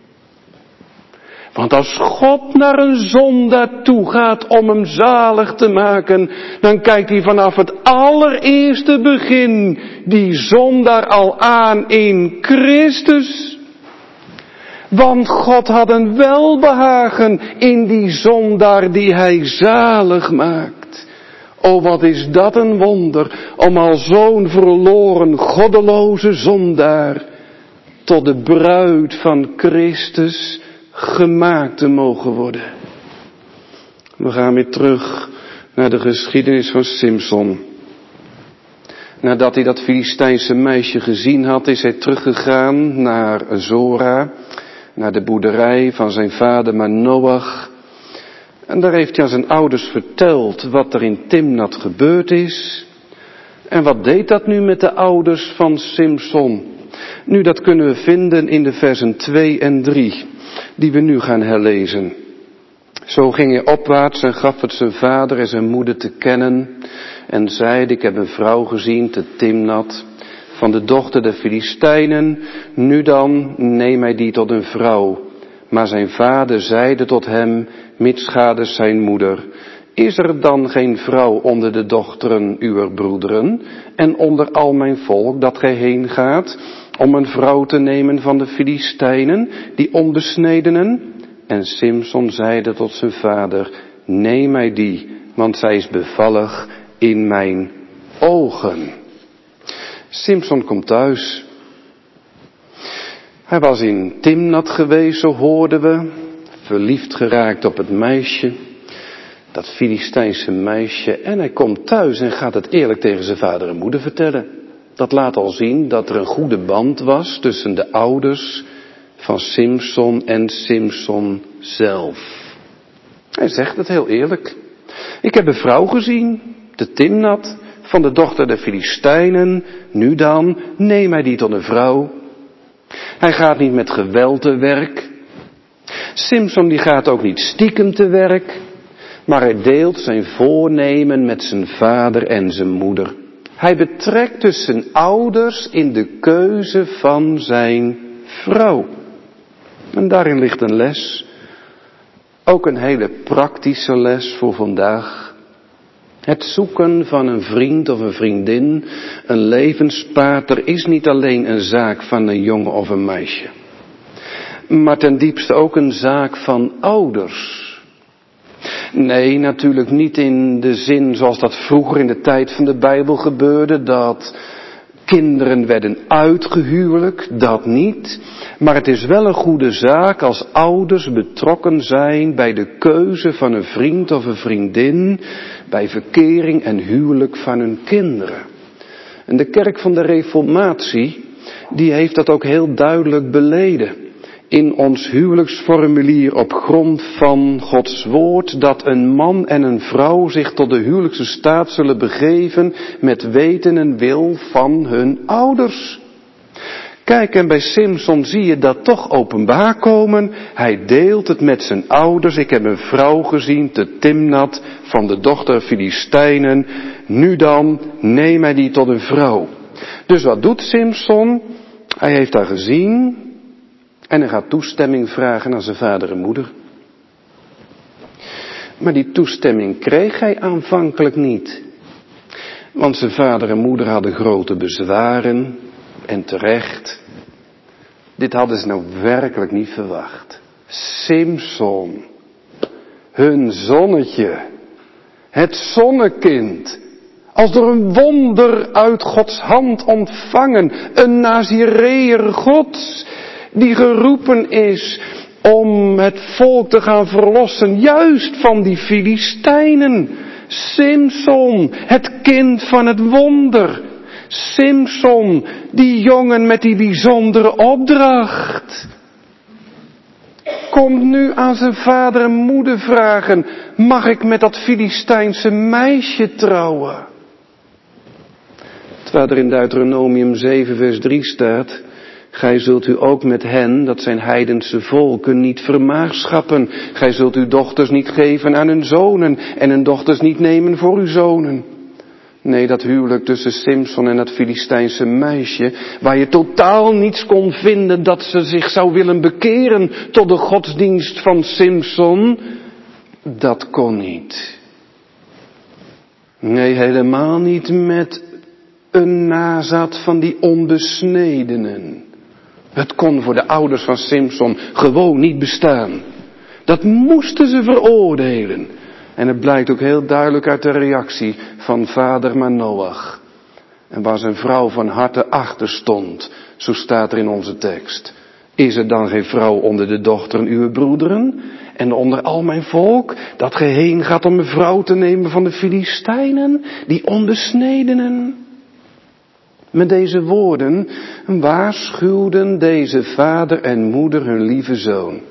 Want als God naar een zondaar toe gaat om hem zalig te maken, dan kijkt hij vanaf het allereerste begin die zondaar al aan in Christus. Want God had een welbehagen in die zondaar die hij zalig maakt. O, wat is dat een wonder, om al zo'n verloren, goddeloze zondaar tot de bruid van Christus gemaakt te mogen worden. We gaan weer terug naar de geschiedenis van Simson. Nadat hij dat Filistijnse meisje gezien had, is hij teruggegaan naar Zora, naar de boerderij van zijn vader Manoach. En daar heeft hij aan zijn ouders verteld wat er in Timnat gebeurd is. En wat deed dat nu met de ouders van Simson? Nu, dat kunnen we vinden in de versen 2 en 3, die we nu gaan herlezen. Zo ging hij opwaarts en gaf het zijn vader en zijn moeder te kennen en zeide, ik heb een vrouw gezien te Timnat, van de dochter der Filistijnen, nu dan neem mij die tot een vrouw. Maar zijn vader zeide tot hem, mitsgaders zijn moeder, is er dan geen vrouw onder de dochteren uwer broederen en onder al mijn volk dat gij heen gaat om een vrouw te nemen van de Filistijnen, die onbesnedenen? En Simson zeide tot zijn vader, neem mij die, want zij is bevallig in mijn ogen. Simson komt thuis. Hij was in Timnat geweest, zo hoorden we, verliefd geraakt op het meisje, dat Filistijnse meisje, en hij komt thuis en gaat het eerlijk tegen zijn vader en moeder vertellen. Dat laat al zien dat er een goede band was tussen de ouders van Simson en Simson zelf. Hij zegt het heel eerlijk. Ik heb een vrouw gezien, te Timnat, van de dochter der Filistijnen, nu dan, neem mij die tot een vrouw. Hij gaat niet met geweld te werk. Simson die gaat ook niet stiekem te werk, maar hij deelt zijn voornemen met zijn vader en zijn moeder. Hij betrekt dus zijn ouders in de keuze van zijn vrouw. En daarin ligt een les. Ook een hele praktische les voor vandaag. Het zoeken van een vriend of een vriendin, een levenspartner, is niet alleen een zaak van een jongen of een meisje. Maar ten diepste ook een zaak van ouders. Nee, natuurlijk niet in de zin zoals dat vroeger in de tijd van de Bijbel gebeurde, dat kinderen werden uitgehuwelijkt, dat niet. Maar het is wel een goede zaak als ouders betrokken zijn bij de keuze van een vriend of een vriendin, bij verkering en huwelijk van hun kinderen. En de kerk van de Reformatie, die heeft dat ook heel duidelijk beleden. In ons huwelijksformulier op grond van Gods woord, dat een man en een vrouw zich tot de huwelijkse staat zullen begeven met weten en wil van hun ouders. Kijk, en bij Simson zie je dat toch openbaar komen. Hij deelt het met zijn ouders. Ik heb een vrouw gezien te Timnat van de dochter Filistijnen. Nu dan, neem hij die tot een vrouw. Dus wat doet Simson? Hij heeft haar gezien en hij gaat toestemming vragen aan zijn vader en moeder. Maar die toestemming kreeg hij aanvankelijk niet. Want zijn vader en moeder hadden grote bezwaren. En terecht. Dit hadden ze nou werkelijk niet verwacht. Simson. Hun zonnetje. Het zonnekind. Als door een wonder uit Gods hand ontvangen. Een Nazireër Gods. Die geroepen is om het volk te gaan verlossen. Juist van die Filistijnen. Simson. Het kind van het wonder. Simson, die jongen met die bijzondere opdracht. Komt nu aan zijn vader en moeder vragen, mag ik met dat Filistijnse meisje trouwen? Terwijl er in Deuteronomium 7 vers 3 staat, gij zult u ook met hen, dat zijn heidense volken, niet vermaagschappen. Gij zult uw dochters niet geven aan hun zonen en hun dochters niet nemen voor uw zonen. Nee, dat huwelijk tussen Simson en dat Filistijnse meisje, waar je totaal niets kon vinden dat ze zich zou willen bekeren tot de godsdienst van Simson, dat kon niet. Nee, helemaal niet met een nazaat van die onbesnedenen. Het kon voor de ouders van Simson gewoon niet bestaan. Dat moesten ze veroordelen. En het blijkt ook heel duidelijk uit de reactie van vader Manoach. En waar zijn vrouw van harte achter stond, zo staat er in onze tekst. Is er dan geen vrouw onder de dochteren uw broederen? En onder al mijn volk, dat ge heen gaat om een vrouw te nemen van de Filistijnen, die onbesnedenen? Met deze woorden waarschuwden deze vader en moeder hun lieve zoon.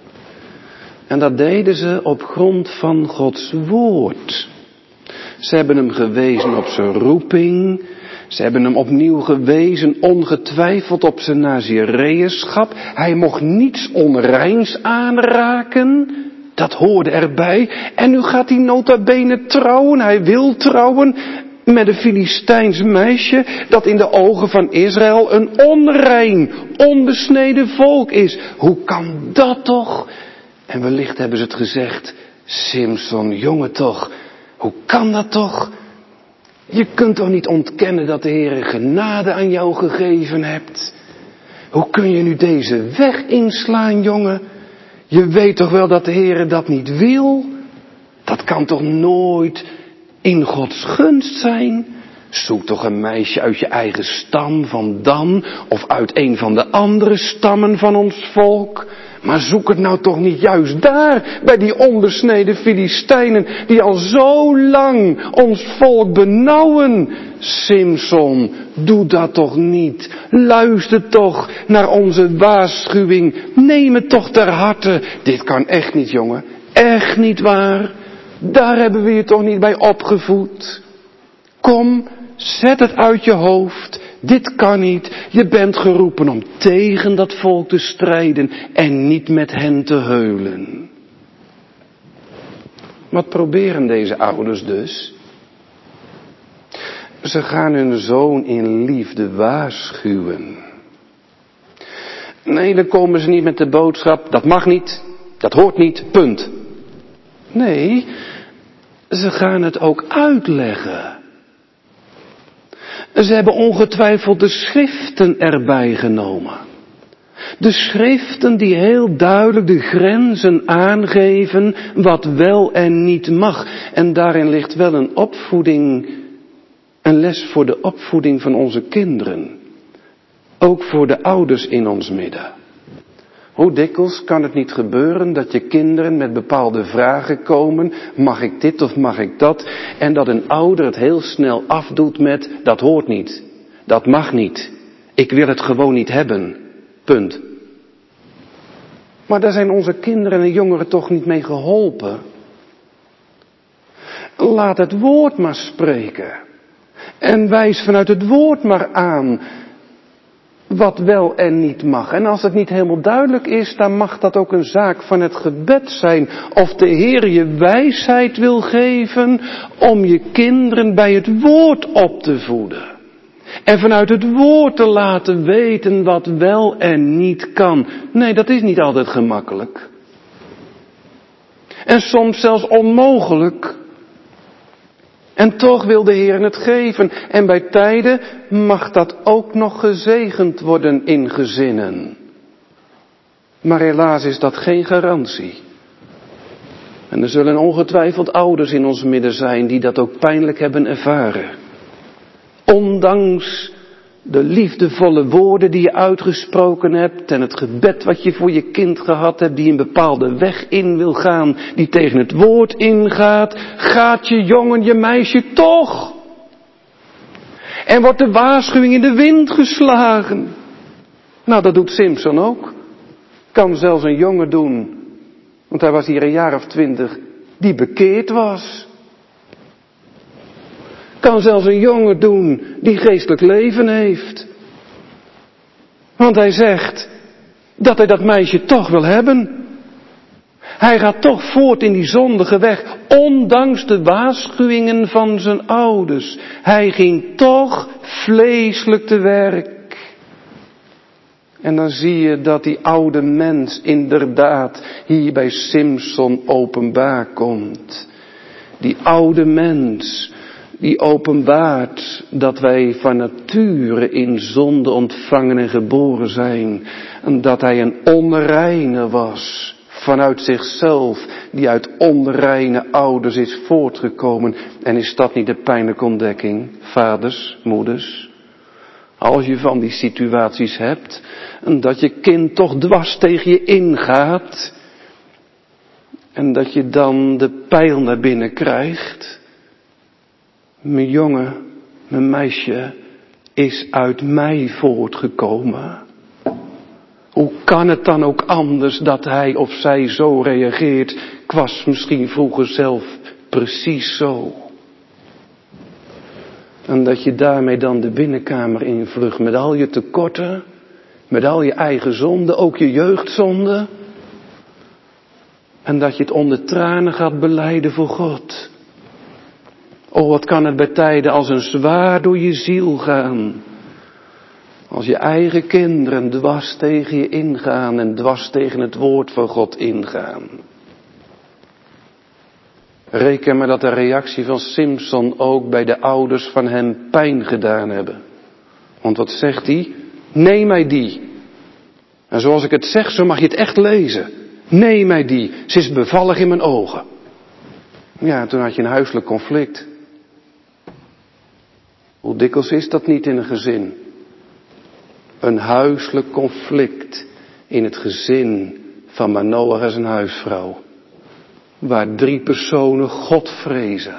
En dat deden ze op grond van Gods woord. Ze hebben hem gewezen op zijn roeping. Ze hebben hem opnieuw gewezen, ongetwijfeld op zijn Nazireënschap. Hij mocht niets onreins aanraken. Dat hoorde erbij. En nu gaat hij nota bene trouwen. Hij wil trouwen met een Filistijns meisje dat in de ogen van Israël een onrein, onbesneden volk is. Hoe kan dat toch? En wellicht hebben ze het gezegd, Simson, jongen toch, hoe kan dat toch? Je kunt toch niet ontkennen dat de Heer genade aan jou gegeven hebt? Hoe kun je nu deze weg inslaan, jongen? Je weet toch wel dat de Heer dat niet wil? Dat kan toch nooit in Gods gunst zijn? Zoek toch een meisje uit je eigen stam van Dan of uit een van de andere stammen van ons volk. Maar zoek het nou toch niet juist daar, bij die onbesneden Filistijnen, die al zo lang ons volk benauwen. Simson, doe dat toch niet. Luister toch naar onze waarschuwing. Neem het toch ter harte. Dit kan echt niet, jongen. Echt niet waar. Daar hebben we je toch niet bij opgevoed. Kom, zet het uit je hoofd. Dit kan niet. Je bent geroepen om tegen dat volk te strijden en niet met hen te heulen. Wat proberen deze ouders dus? Ze gaan hun zoon in liefde waarschuwen. Nee, dan komen ze niet met de boodschap, dat mag niet, dat hoort niet, punt. Nee, ze gaan het ook uitleggen. Ze hebben ongetwijfeld de schriften erbij genomen. De schriften die heel duidelijk de grenzen aangeven wat wel en niet mag. En daarin ligt wel een les voor de opvoeding van onze kinderen. Ook voor de ouders in ons midden. Hoe dikwijls kan het niet gebeuren dat je kinderen met bepaalde vragen komen, mag ik dit of mag ik dat? En dat een ouder het heel snel afdoet met, dat hoort niet, dat mag niet, ik wil het gewoon niet hebben, punt. Maar daar zijn onze kinderen en jongeren toch niet mee geholpen. Laat het woord maar spreken. En wijs vanuit het woord maar aan wat wel en niet mag. En als het niet helemaal duidelijk is, dan mag dat ook een zaak van het gebed zijn. Of de Heer je wijsheid wil geven om je kinderen bij het woord op te voeden. En vanuit het woord te laten weten wat wel en niet kan. Nee, dat is niet altijd gemakkelijk. En soms zelfs onmogelijk. En toch wil de Heer het geven. En bij tijden mag dat ook nog gezegend worden in gezinnen. Maar helaas is dat geen garantie. En er zullen ongetwijfeld ouders in ons midden zijn die dat ook pijnlijk hebben ervaren. Ondanks de liefdevolle woorden die je uitgesproken hebt en het gebed wat je voor je kind gehad hebt, die een bepaalde weg in wil gaan, die tegen het woord ingaat, gaat je jongen, je meisje toch. En wordt de waarschuwing in de wind geslagen. Nou, dat doet Simson ook. Kan zelfs een jongen doen, want hij was hier een jaar of 20, die bekeerd was. Kan zelfs een jongen doen die geestelijk leven heeft. Want hij zegt dat hij dat meisje toch wil hebben. Hij gaat toch voort in die zondige weg, ondanks de waarschuwingen van zijn ouders. Hij ging toch vleeselijk te werk. En dan zie je dat die oude mens inderdaad hier bij Simson openbaar komt. Die oude mens die openbaart dat wij van nature in zonde ontvangen en geboren zijn. En dat hij een onreine was vanuit zichzelf, die uit onreine ouders is voortgekomen. En is dat niet de pijnlijke ontdekking, vaders, moeders? Als je van die situaties hebt, en dat je kind toch dwars tegen je ingaat, en dat je dan de pijl naar binnen krijgt. Mijn jongen, mijn meisje is uit mij voortgekomen. Hoe kan het dan ook anders dat hij of zij zo reageert? Ik was misschien vroeger zelf precies zo. En dat je daarmee dan de binnenkamer invlucht met al je tekorten, met al je eigen zonden, ook je jeugdzonde. En dat je het onder tranen gaat belijden voor God. Oh, wat kan het bij tijden als een zwaard door je ziel gaan. Als je eigen kinderen dwars tegen je ingaan en dwars tegen het woord van God ingaan. Reken maar dat de reactie van Simson ook bij de ouders van hem pijn gedaan hebben. Want wat zegt hij? Neem mij die. En zoals ik het zeg, zo mag je het echt lezen. Neem mij die. Ze is bevallig in mijn ogen. Ja, toen had je een huiselijk conflict. Hoe dikwijls is dat niet in een gezin? Een huiselijk conflict in het gezin van Manoach en zijn huisvrouw. Waar 3 personen God vrezen.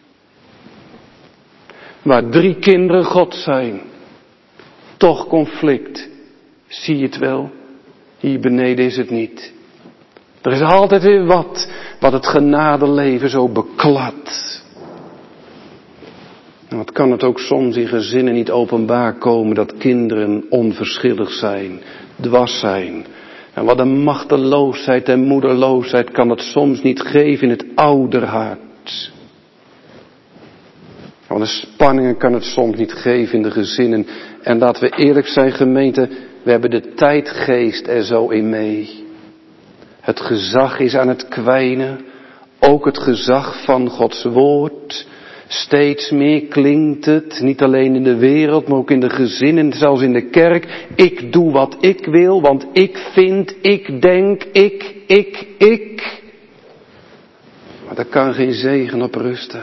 Waar 3 kinderen God zijn. Toch conflict. Zie je het wel? Hier beneden is het niet. Er is altijd weer wat het genadeleven zo bekladt. Wat kan het ook soms in gezinnen niet openbaar komen dat kinderen onverschillig zijn, dwars zijn. En wat een machteloosheid en moederloosheid kan het soms niet geven in het ouderhart. Wat een spanningen kan het soms niet geven in de gezinnen. En laten we eerlijk zijn, gemeente, we hebben de tijdgeest er zo in mee. Het gezag is aan het kwijnen, ook het gezag van Gods woord. Steeds meer klinkt het, niet alleen in de wereld, maar ook in de gezinnen, zelfs in de kerk. Ik doe wat ik wil, want ik vind, ik denk, ik. Maar daar kan geen zegen op rusten.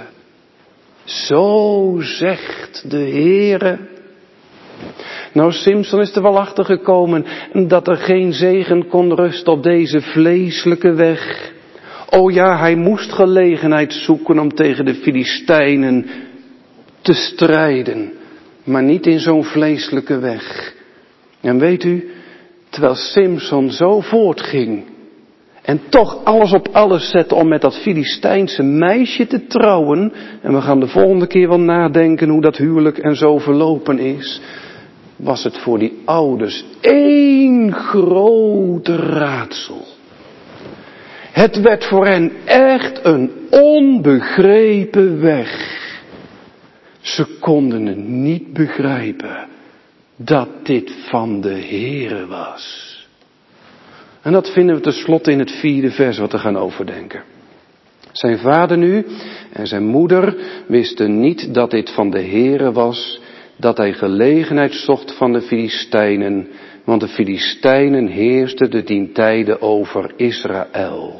Zo zegt de Heere. Nou, Simson is er wel achter gekomen dat er geen zegen kon rusten op deze vleeselijke weg. O ja, hij moest gelegenheid zoeken om tegen de Filistijnen te strijden. Maar niet in zo'n vleeselijke weg. En weet u, terwijl Simson zo voortging en toch alles op alles zette om met dat Filistijnse meisje te trouwen. En we gaan de volgende keer wel nadenken hoe dat huwelijk en zo verlopen is. Was het voor die ouders één grote raadsel. Het werd voor hen echt een onbegrepen weg. Ze konden het niet begrijpen dat dit van de Heere was. En dat vinden we tenslotte in het 4e vers wat we gaan overdenken. Zijn vader nu en zijn moeder wisten niet dat dit van de Heere was, dat hij gelegenheid zocht van de Filistijnen, want de Filistijnen heersten de dien tijden over Israël.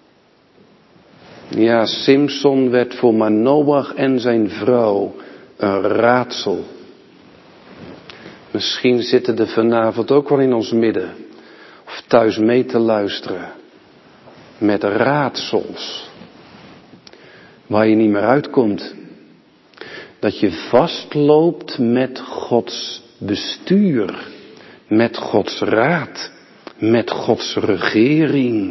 Ja, Simson werd voor Manoach en zijn vrouw een raadsel. Misschien zitten er vanavond ook wel in ons midden, of thuis mee te luisteren, met raadsels, waar je niet meer uitkomt. Dat je vastloopt met Gods bestuur, met Gods raad, met Gods regering.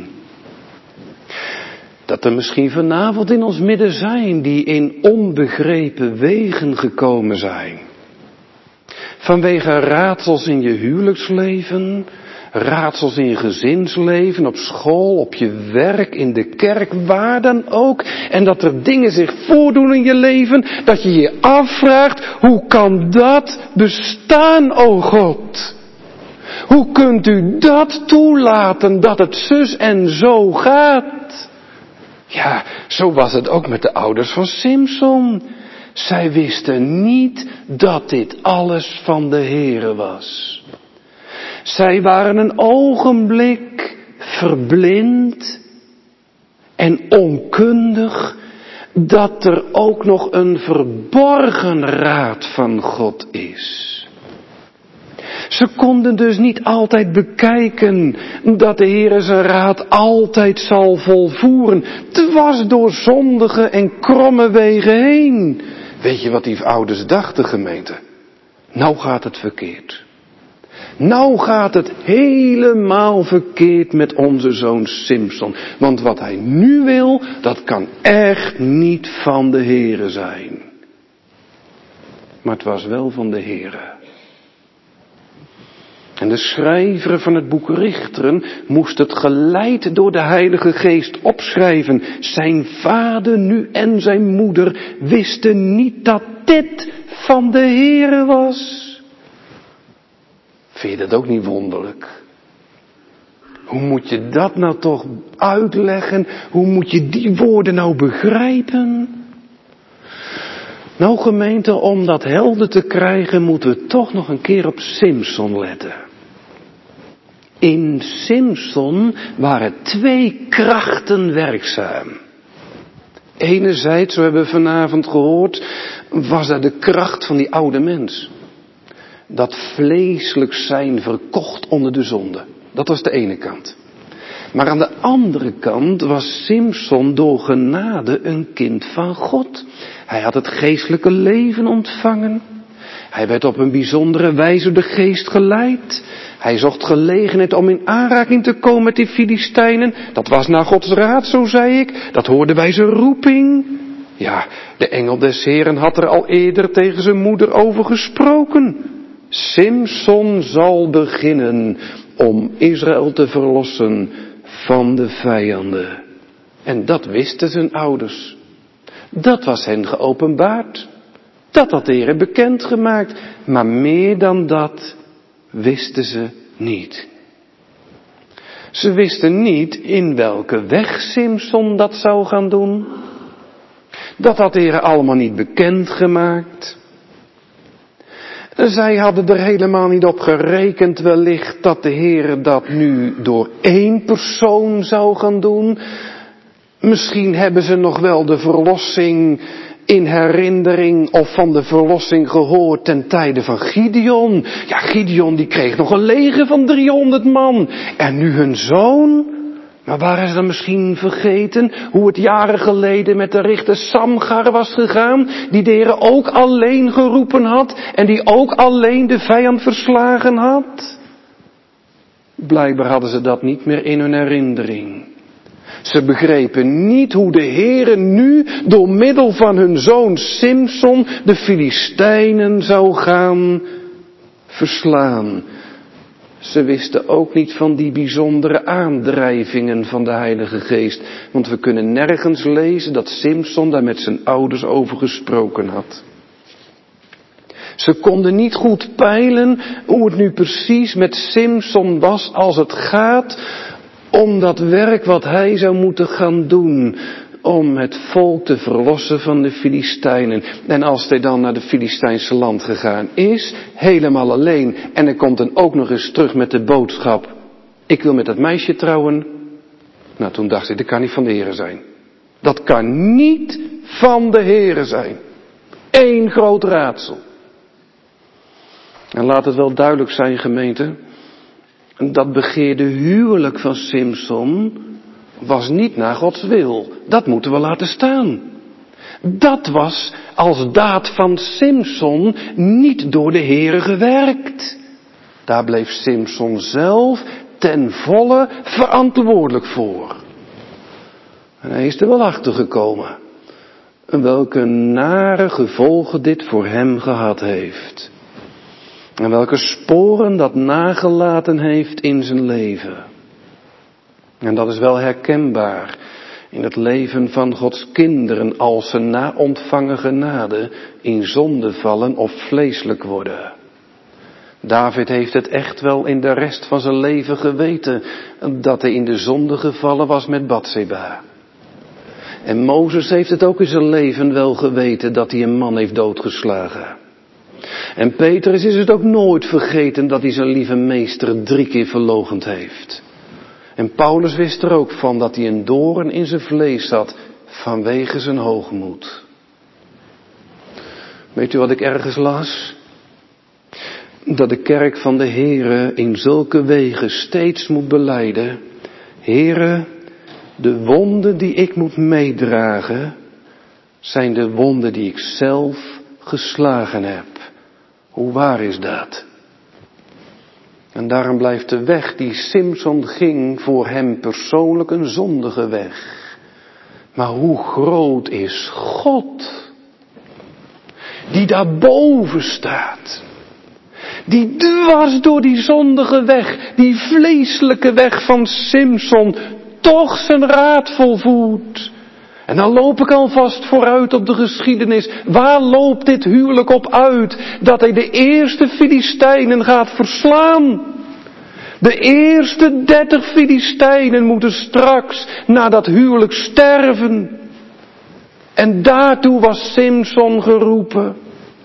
Dat er misschien vanavond in ons midden zijn die in onbegrepen wegen gekomen zijn. Vanwege raadsels in je huwelijksleven, raadsels in je gezinsleven, op school, op je werk, in de kerk, waar dan ook. En dat er dingen zich voordoen in je leven, dat je je afvraagt, hoe kan dat bestaan, o God? Hoe kunt u dat toelaten, dat het zus en zo gaat? Ja, zo was het ook met de ouders van Simson. Zij wisten niet dat dit alles van de Heere was. Zij waren een ogenblik verblind en onkundig dat er ook nog een verborgen raad van God is. Ze konden dus niet altijd bekijken dat de Heere zijn raad altijd zal volvoeren, dwars door zondige en kromme wegen heen. Weet je wat die ouders dachten, gemeente? Nou gaat het verkeerd. Nou gaat het helemaal verkeerd met onze zoon Simson. Want wat hij nu wil, dat kan echt niet van de Heere zijn. Maar het was wel van de Heere. En de schrijver van het boek Richteren moest het geleid door de Heilige Geest opschrijven. Zijn vader nu en zijn moeder wisten niet dat dit van de Heere was. Vind je dat ook niet wonderlijk? Hoe moet je dat nou toch uitleggen? Hoe moet je die woorden nou begrijpen? Nou gemeente, om dat helder te krijgen moeten we toch nog een keer op Simson letten. In Simson waren 2 krachten werkzaam. Enerzijds, zo hebben we vanavond gehoord, was dat de kracht van die oude mens. Dat vleeselijk zijn verkocht onder de zonde. Dat was de ene kant. Maar aan de andere kant was Simson door genade een kind van God. Hij had het geestelijke leven ontvangen. Hij werd op een bijzondere wijze door de geest geleid. Hij zocht gelegenheid om in aanraking te komen met die Filistijnen. Dat was naar Gods raad, zo zei ik. Dat hoorde bij zijn roeping. Ja, de engel des Heren had er al eerder tegen zijn moeder over gesproken. Simson zal beginnen om Israël te verlossen van de vijanden. En dat wisten zijn ouders. Dat was hen geopenbaard. Dat had de Heer bekendgemaakt. Maar meer dan dat wisten ze niet. Ze wisten niet in welke weg Simson dat zou gaan doen. Dat had de Heer allemaal niet bekendgemaakt. Zij hadden er helemaal niet op gerekend wellicht dat de Heer dat nu door één persoon zou gaan doen. Misschien hebben ze nog wel de verlossing in herinnering of van de verlossing gehoord ten tijde van Gideon. Ja, Gideon die kreeg nog een leger van 300 man. En nu hun zoon. Maar waren ze dan misschien vergeten hoe het jaren geleden met de richter Samgar was gegaan, die de Heer ook alleen geroepen had en die ook alleen de vijand verslagen had? Blijkbaar hadden ze dat niet meer in hun herinnering. Ze begrepen niet hoe de Heere nu door middel van hun zoon Simson de Filistijnen zou gaan verslaan. Ze wisten ook niet van die bijzondere aandrijvingen van de Heilige Geest. Want we kunnen nergens lezen dat Simson daar met zijn ouders over gesproken had. Ze konden niet goed peilen hoe het nu precies met Simson was als het gaat om dat werk wat hij zou moeten gaan doen. Om het volk te verlossen van de Filistijnen. En als hij dan naar het Filistijnse land gegaan is, helemaal alleen. En hij komt dan ook nog eens terug met de boodschap: ik wil met dat meisje trouwen. Nou, toen dacht ik, dat kan niet van de Heere zijn. Dat kan niet van de Heere zijn. Eén groot raadsel. En laat het wel duidelijk zijn, gemeente. Dat begeerde huwelijk van Simson was niet naar Gods wil. Dat moeten we laten staan. Dat was als daad van Simson niet door de Heere gewerkt. Daar bleef Simson zelf ten volle verantwoordelijk voor. En hij is er wel achter gekomen. Welke nare gevolgen dit voor hem gehad heeft. En welke sporen dat nagelaten heeft in zijn leven. En dat is wel herkenbaar in het leven van Gods kinderen als ze na ontvangen genade in zonde vallen of vleeselijk worden. David heeft het echt wel in de rest van zijn leven geweten dat hij in de zonde gevallen was met Batseba. En Mozes heeft het ook in zijn leven wel geweten dat hij een man heeft doodgeslagen. En Petrus is het ook nooit vergeten dat hij zijn lieve meester 3 keer verloochend heeft. En Paulus wist er ook van dat hij een doorn in zijn vlees had vanwege zijn hoogmoed. Weet u wat ik ergens las? Dat de kerk van de Heere in zulke wegen steeds moet belijden: Heere, de wonden die ik moet meedragen, zijn de wonden die ik zelf geslagen heb. Hoe waar is dat? En daarom blijft de weg die Simson ging voor hem persoonlijk een zondige weg. Maar hoe groot is God, die daarboven staat. Die dwars door die zondige weg, die vleeselijke weg van Simson, toch zijn raad volvoert. En dan loop ik alvast vooruit op de geschiedenis. Waar loopt dit huwelijk op uit? Dat hij de eerste Filistijnen gaat verslaan. De eerste 30 Filistijnen moeten straks na dat huwelijk sterven. En daartoe was Simson geroepen.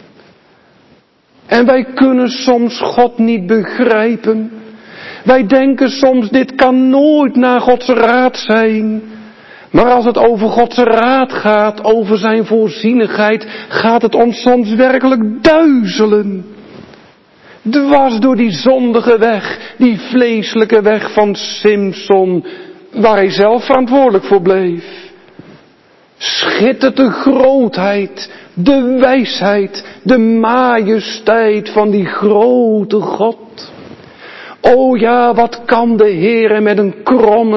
En wij kunnen soms God niet begrijpen. Wij denken soms, dit kan nooit naar Gods raad zijn. Maar als het over Gods raad gaat, over zijn voorzienigheid, gaat het ons soms werkelijk duizelen. Dwars door die zondige weg, die vleeselijke weg van Simson, waar hij zelf verantwoordelijk voor bleef. Schittert de grootheid, de wijsheid, de majesteit van die grote God. O ja, wat kan de Heere met een kromme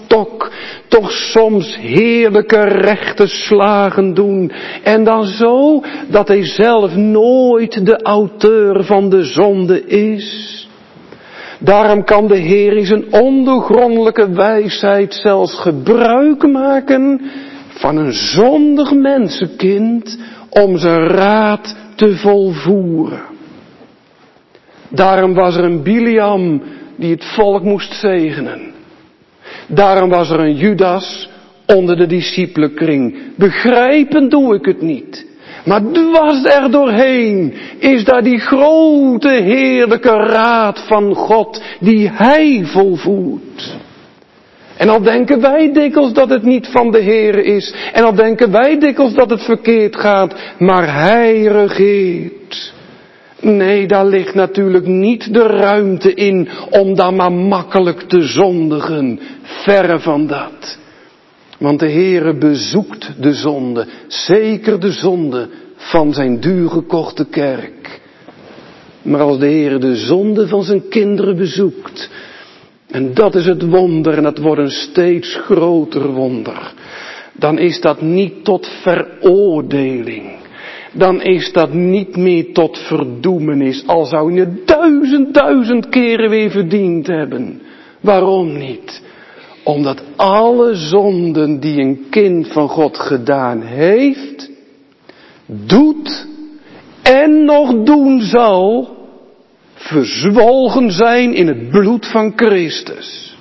stok toch soms heerlijke rechte slagen doen. En dan zo dat hij zelf nooit de auteur van de zonde is. Daarom kan de Heer in zijn ondoorgrondelijke wijsheid zelfs gebruik maken van een zondig mensenkind om zijn raad te volvoeren. Daarom was er een Biliam die het volk moest zegenen. Daarom was er een Judas onder de discipelenkring. Begrijpen doe ik het niet. Maar dwars er doorheen is daar die grote heerlijke raad van God die Hij volvoert. En al denken wij dikwijls dat het niet van de Heer is. En al denken wij dikwijls dat het verkeerd gaat. Maar Hij regeert. Nee, daar ligt natuurlijk niet de ruimte in om dan maar makkelijk te zondigen. Verre van dat. Want de Heere bezoekt de zonde, zeker de zonde van zijn duurgekochte kerk. Maar als de Heere de zonde van zijn kinderen bezoekt, en dat is het wonder en dat wordt een steeds groter wonder, dan is dat niet tot veroordeling. Dan is dat niet meer tot verdoemenis, al zou je het 1000 keren weer verdiend hebben. Waarom niet? Omdat alle zonden die een kind van God gedaan heeft, doet en nog doen zal, verzwolgen zijn in het bloed van Christus.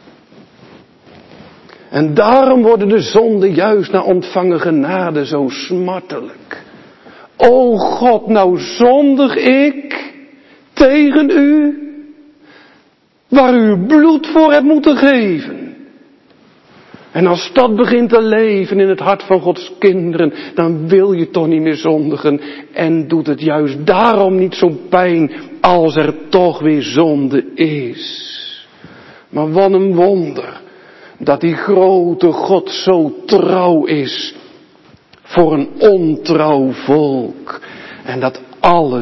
En daarom worden de zonden juist na ontvangen genade zo smartelijk. O God, nou zondig ik tegen u, waar u uw bloed voor hebt moeten geven. En als dat begint te leven in het hart van Gods kinderen, dan wil je toch niet meer zondigen. En doet het juist daarom niet zo'n pijn als er toch weer zonde is. Maar wat een wonder dat die grote God zo trouw is voor een ontrouw volk. En dat alle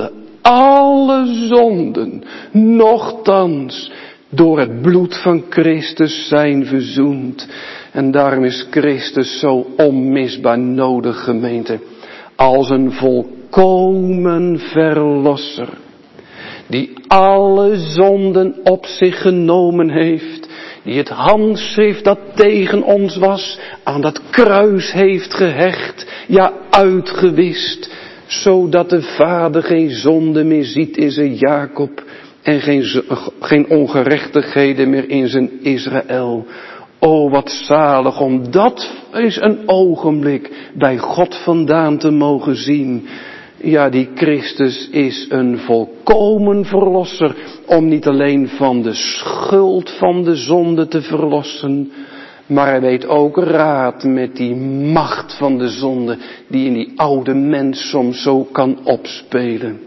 zonden, nochtans door het bloed van Christus zijn verzoend. En daarom is Christus zo onmisbaar nodig, gemeente, als een volkomen verlosser, die alle zonden op zich genomen heeft, die het handschrift dat tegen ons was, aan dat kruis heeft gehecht, ja uitgewist, zodat de Vader geen zonde meer ziet in zijn Jacob en geen ongerechtigheden meer in zijn Israël. O, wat zalig om dat eens een ogenblik bij God vandaan te mogen zien. Ja, die Christus is een volkomen verlosser om niet alleen van de schuld van de zonde te verlossen, maar hij weet ook raad met die macht van de zonde die in die oude mens soms zo kan opspelen.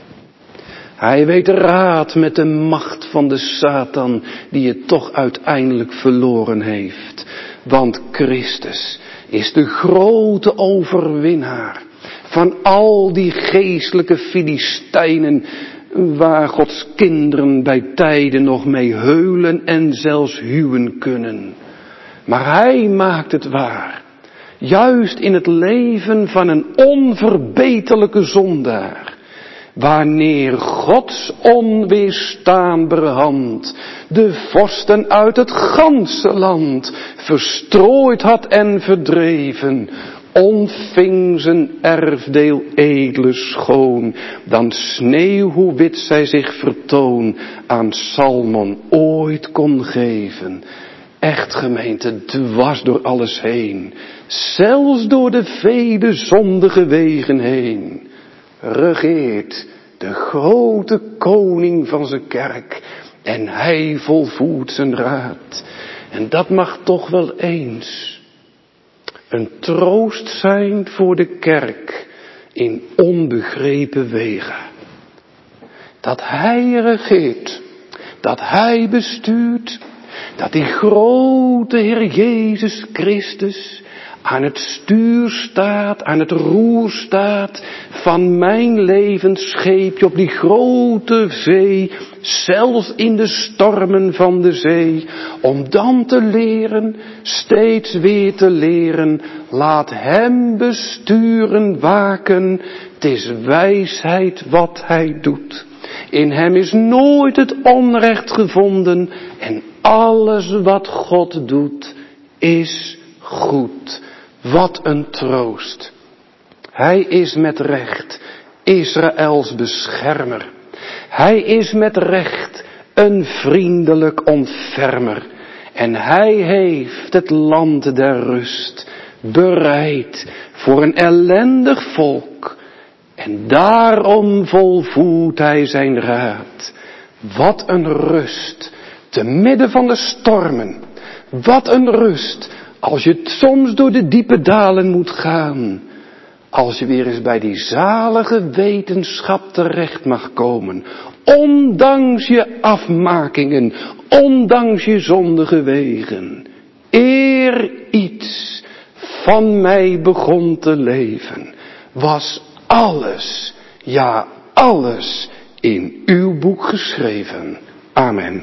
Hij weet raad met de macht van de Satan die het toch uiteindelijk verloren heeft. Want Christus is de grote overwinnaar van al die geestelijke Filistijnen waar Gods kinderen bij tijden nog mee heulen en zelfs huwen kunnen. Maar hij maakt het waar. Juist in het leven van een onverbeterlijke zondaar. Wanneer Gods onweerstaanbare hand de vorsten uit het ganse land verstrooid had en verdreven, ontving zijn erfdeel edele schoon, dan sneeuw hoe wit zij zich vertoon aan Salmon ooit kon geven. Echt gemeente, dwars door alles heen, zelfs door de vele zondige wegen heen, regeert de grote koning van zijn kerk en hij volvoert zijn raad. En dat mag toch wel eens een troost zijn voor de kerk in onbegrepen wegen. Dat hij regeert, dat hij bestuurt, dat die grote Heer Jezus Christus aan het stuur staat, aan het roer staat van mijn levensscheepje op die grote zee, zelfs in de stormen van de zee, om dan te leren, steeds weer te leren, laat hem besturen, waken, 't is wijsheid wat hij doet. In hem is nooit het onrecht gevonden en alles wat God doet is goed. Wat een troost. Hij is met recht Israëls beschermer. Hij is met recht een vriendelijk ontfermer. En hij heeft het land der rust bereid voor een ellendig volk. En daarom volvoert hij zijn raad. Wat een rust, te midden van de stormen. Wat een rust, als je soms door de diepe dalen moet gaan. Als je weer eens bij die zalige wetenschap terecht mag komen. Ondanks je afmakingen, ondanks je zondige wegen. Eer iets van mij begon te leven, was alles, ja alles in uw boek geschreven. Amen.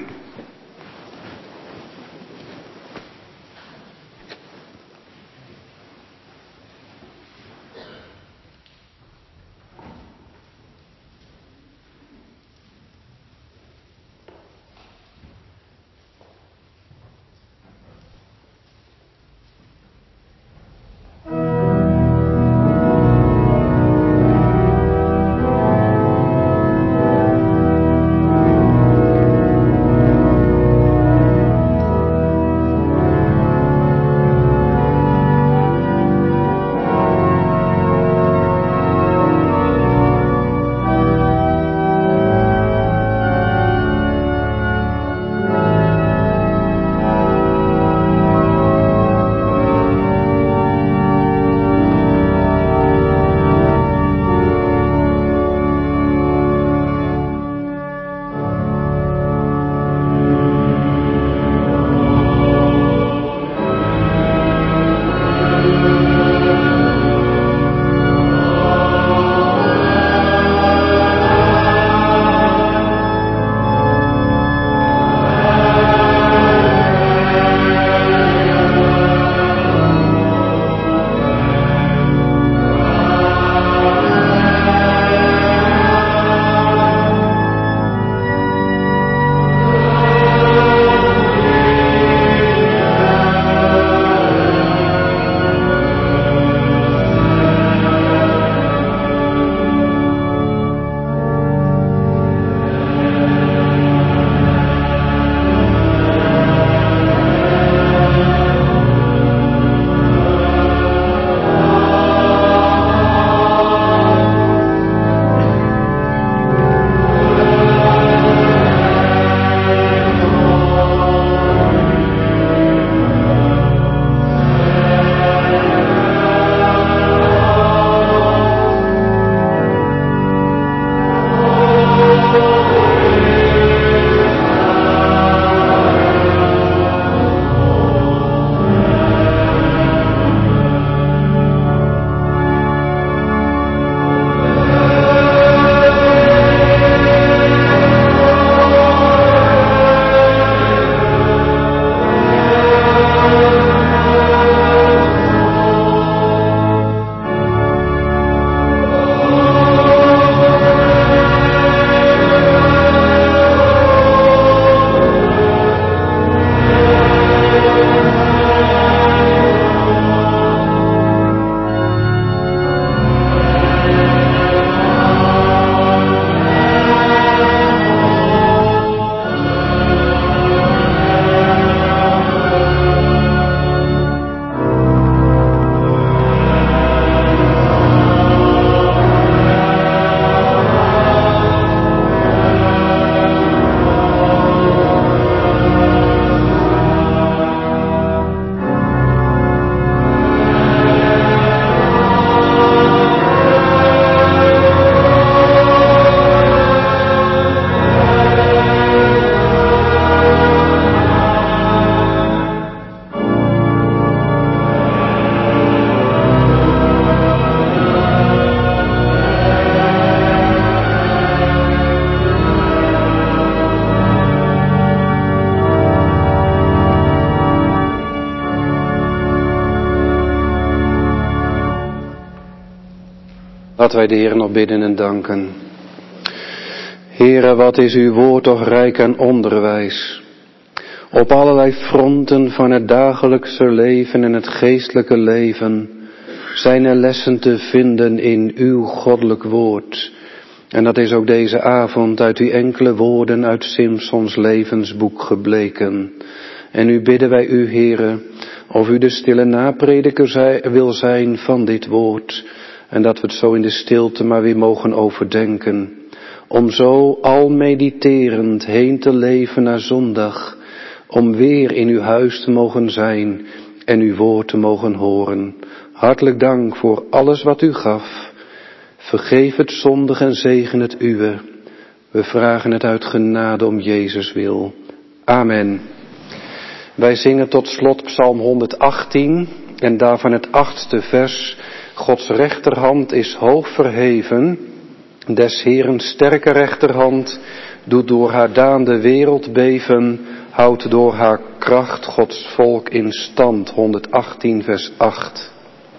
Laten wij de Heer nog bidden en danken. Heere, wat is uw woord toch rijk aan onderwijs. Op allerlei fronten van het dagelijkse leven en het geestelijke leven zijn er lessen te vinden in uw goddelijk woord. En dat is ook deze avond uit die enkele woorden uit Simsons levensboek gebleken. En nu bidden wij u, Heere, of u de stille naprediker wil zijn van dit woord. En dat we het zo in de stilte maar weer mogen overdenken. Om zo al mediterend heen te leven naar zondag. Om weer in uw huis te mogen zijn en uw woord te mogen horen. Hartelijk dank voor alles wat u gaf. Vergeef het zondig en zegen het uwe. We vragen het uit genade om Jezus wil. Amen. Wij zingen tot slot Psalm 118 en daarvan het 8e vers. Gods rechterhand is hoog verheven. Des Heeren sterke rechterhand doet door haar daan de wereld beven. Houdt door haar kracht Gods volk in stand. 118 vers 8.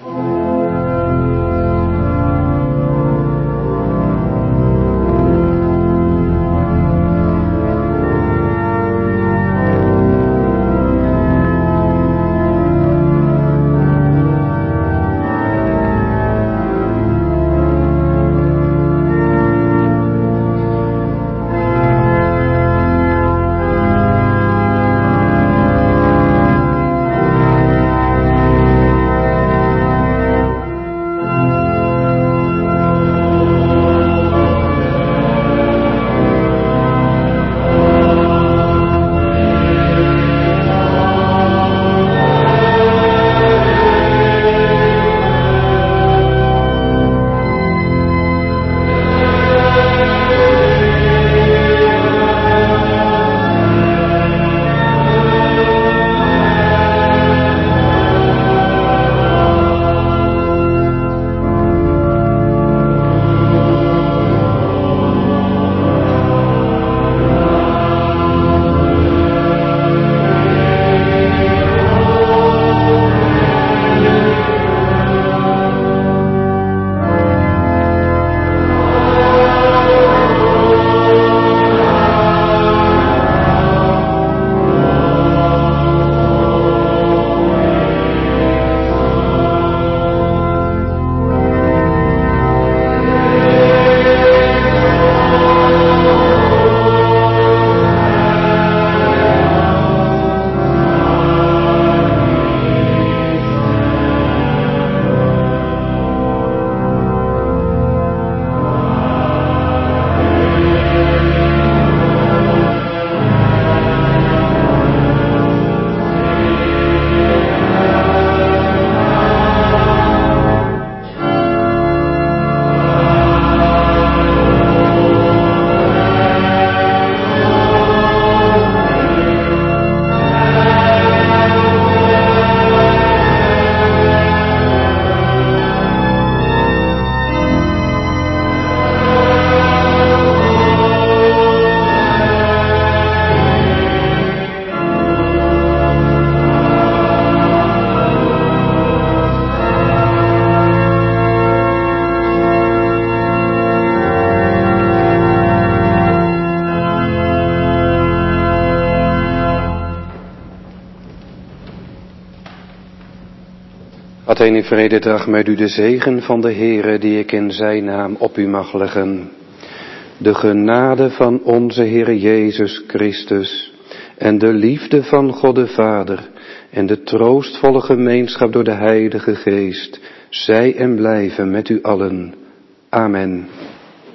Laat in vrede draag met u de zegen van de Heere die ik in zijn naam op u mag leggen. De genade van onze Heere Jezus Christus en de liefde van God de Vader en de troostvolle gemeenschap door de Heilige Geest, zij en blijven met u allen. Amen.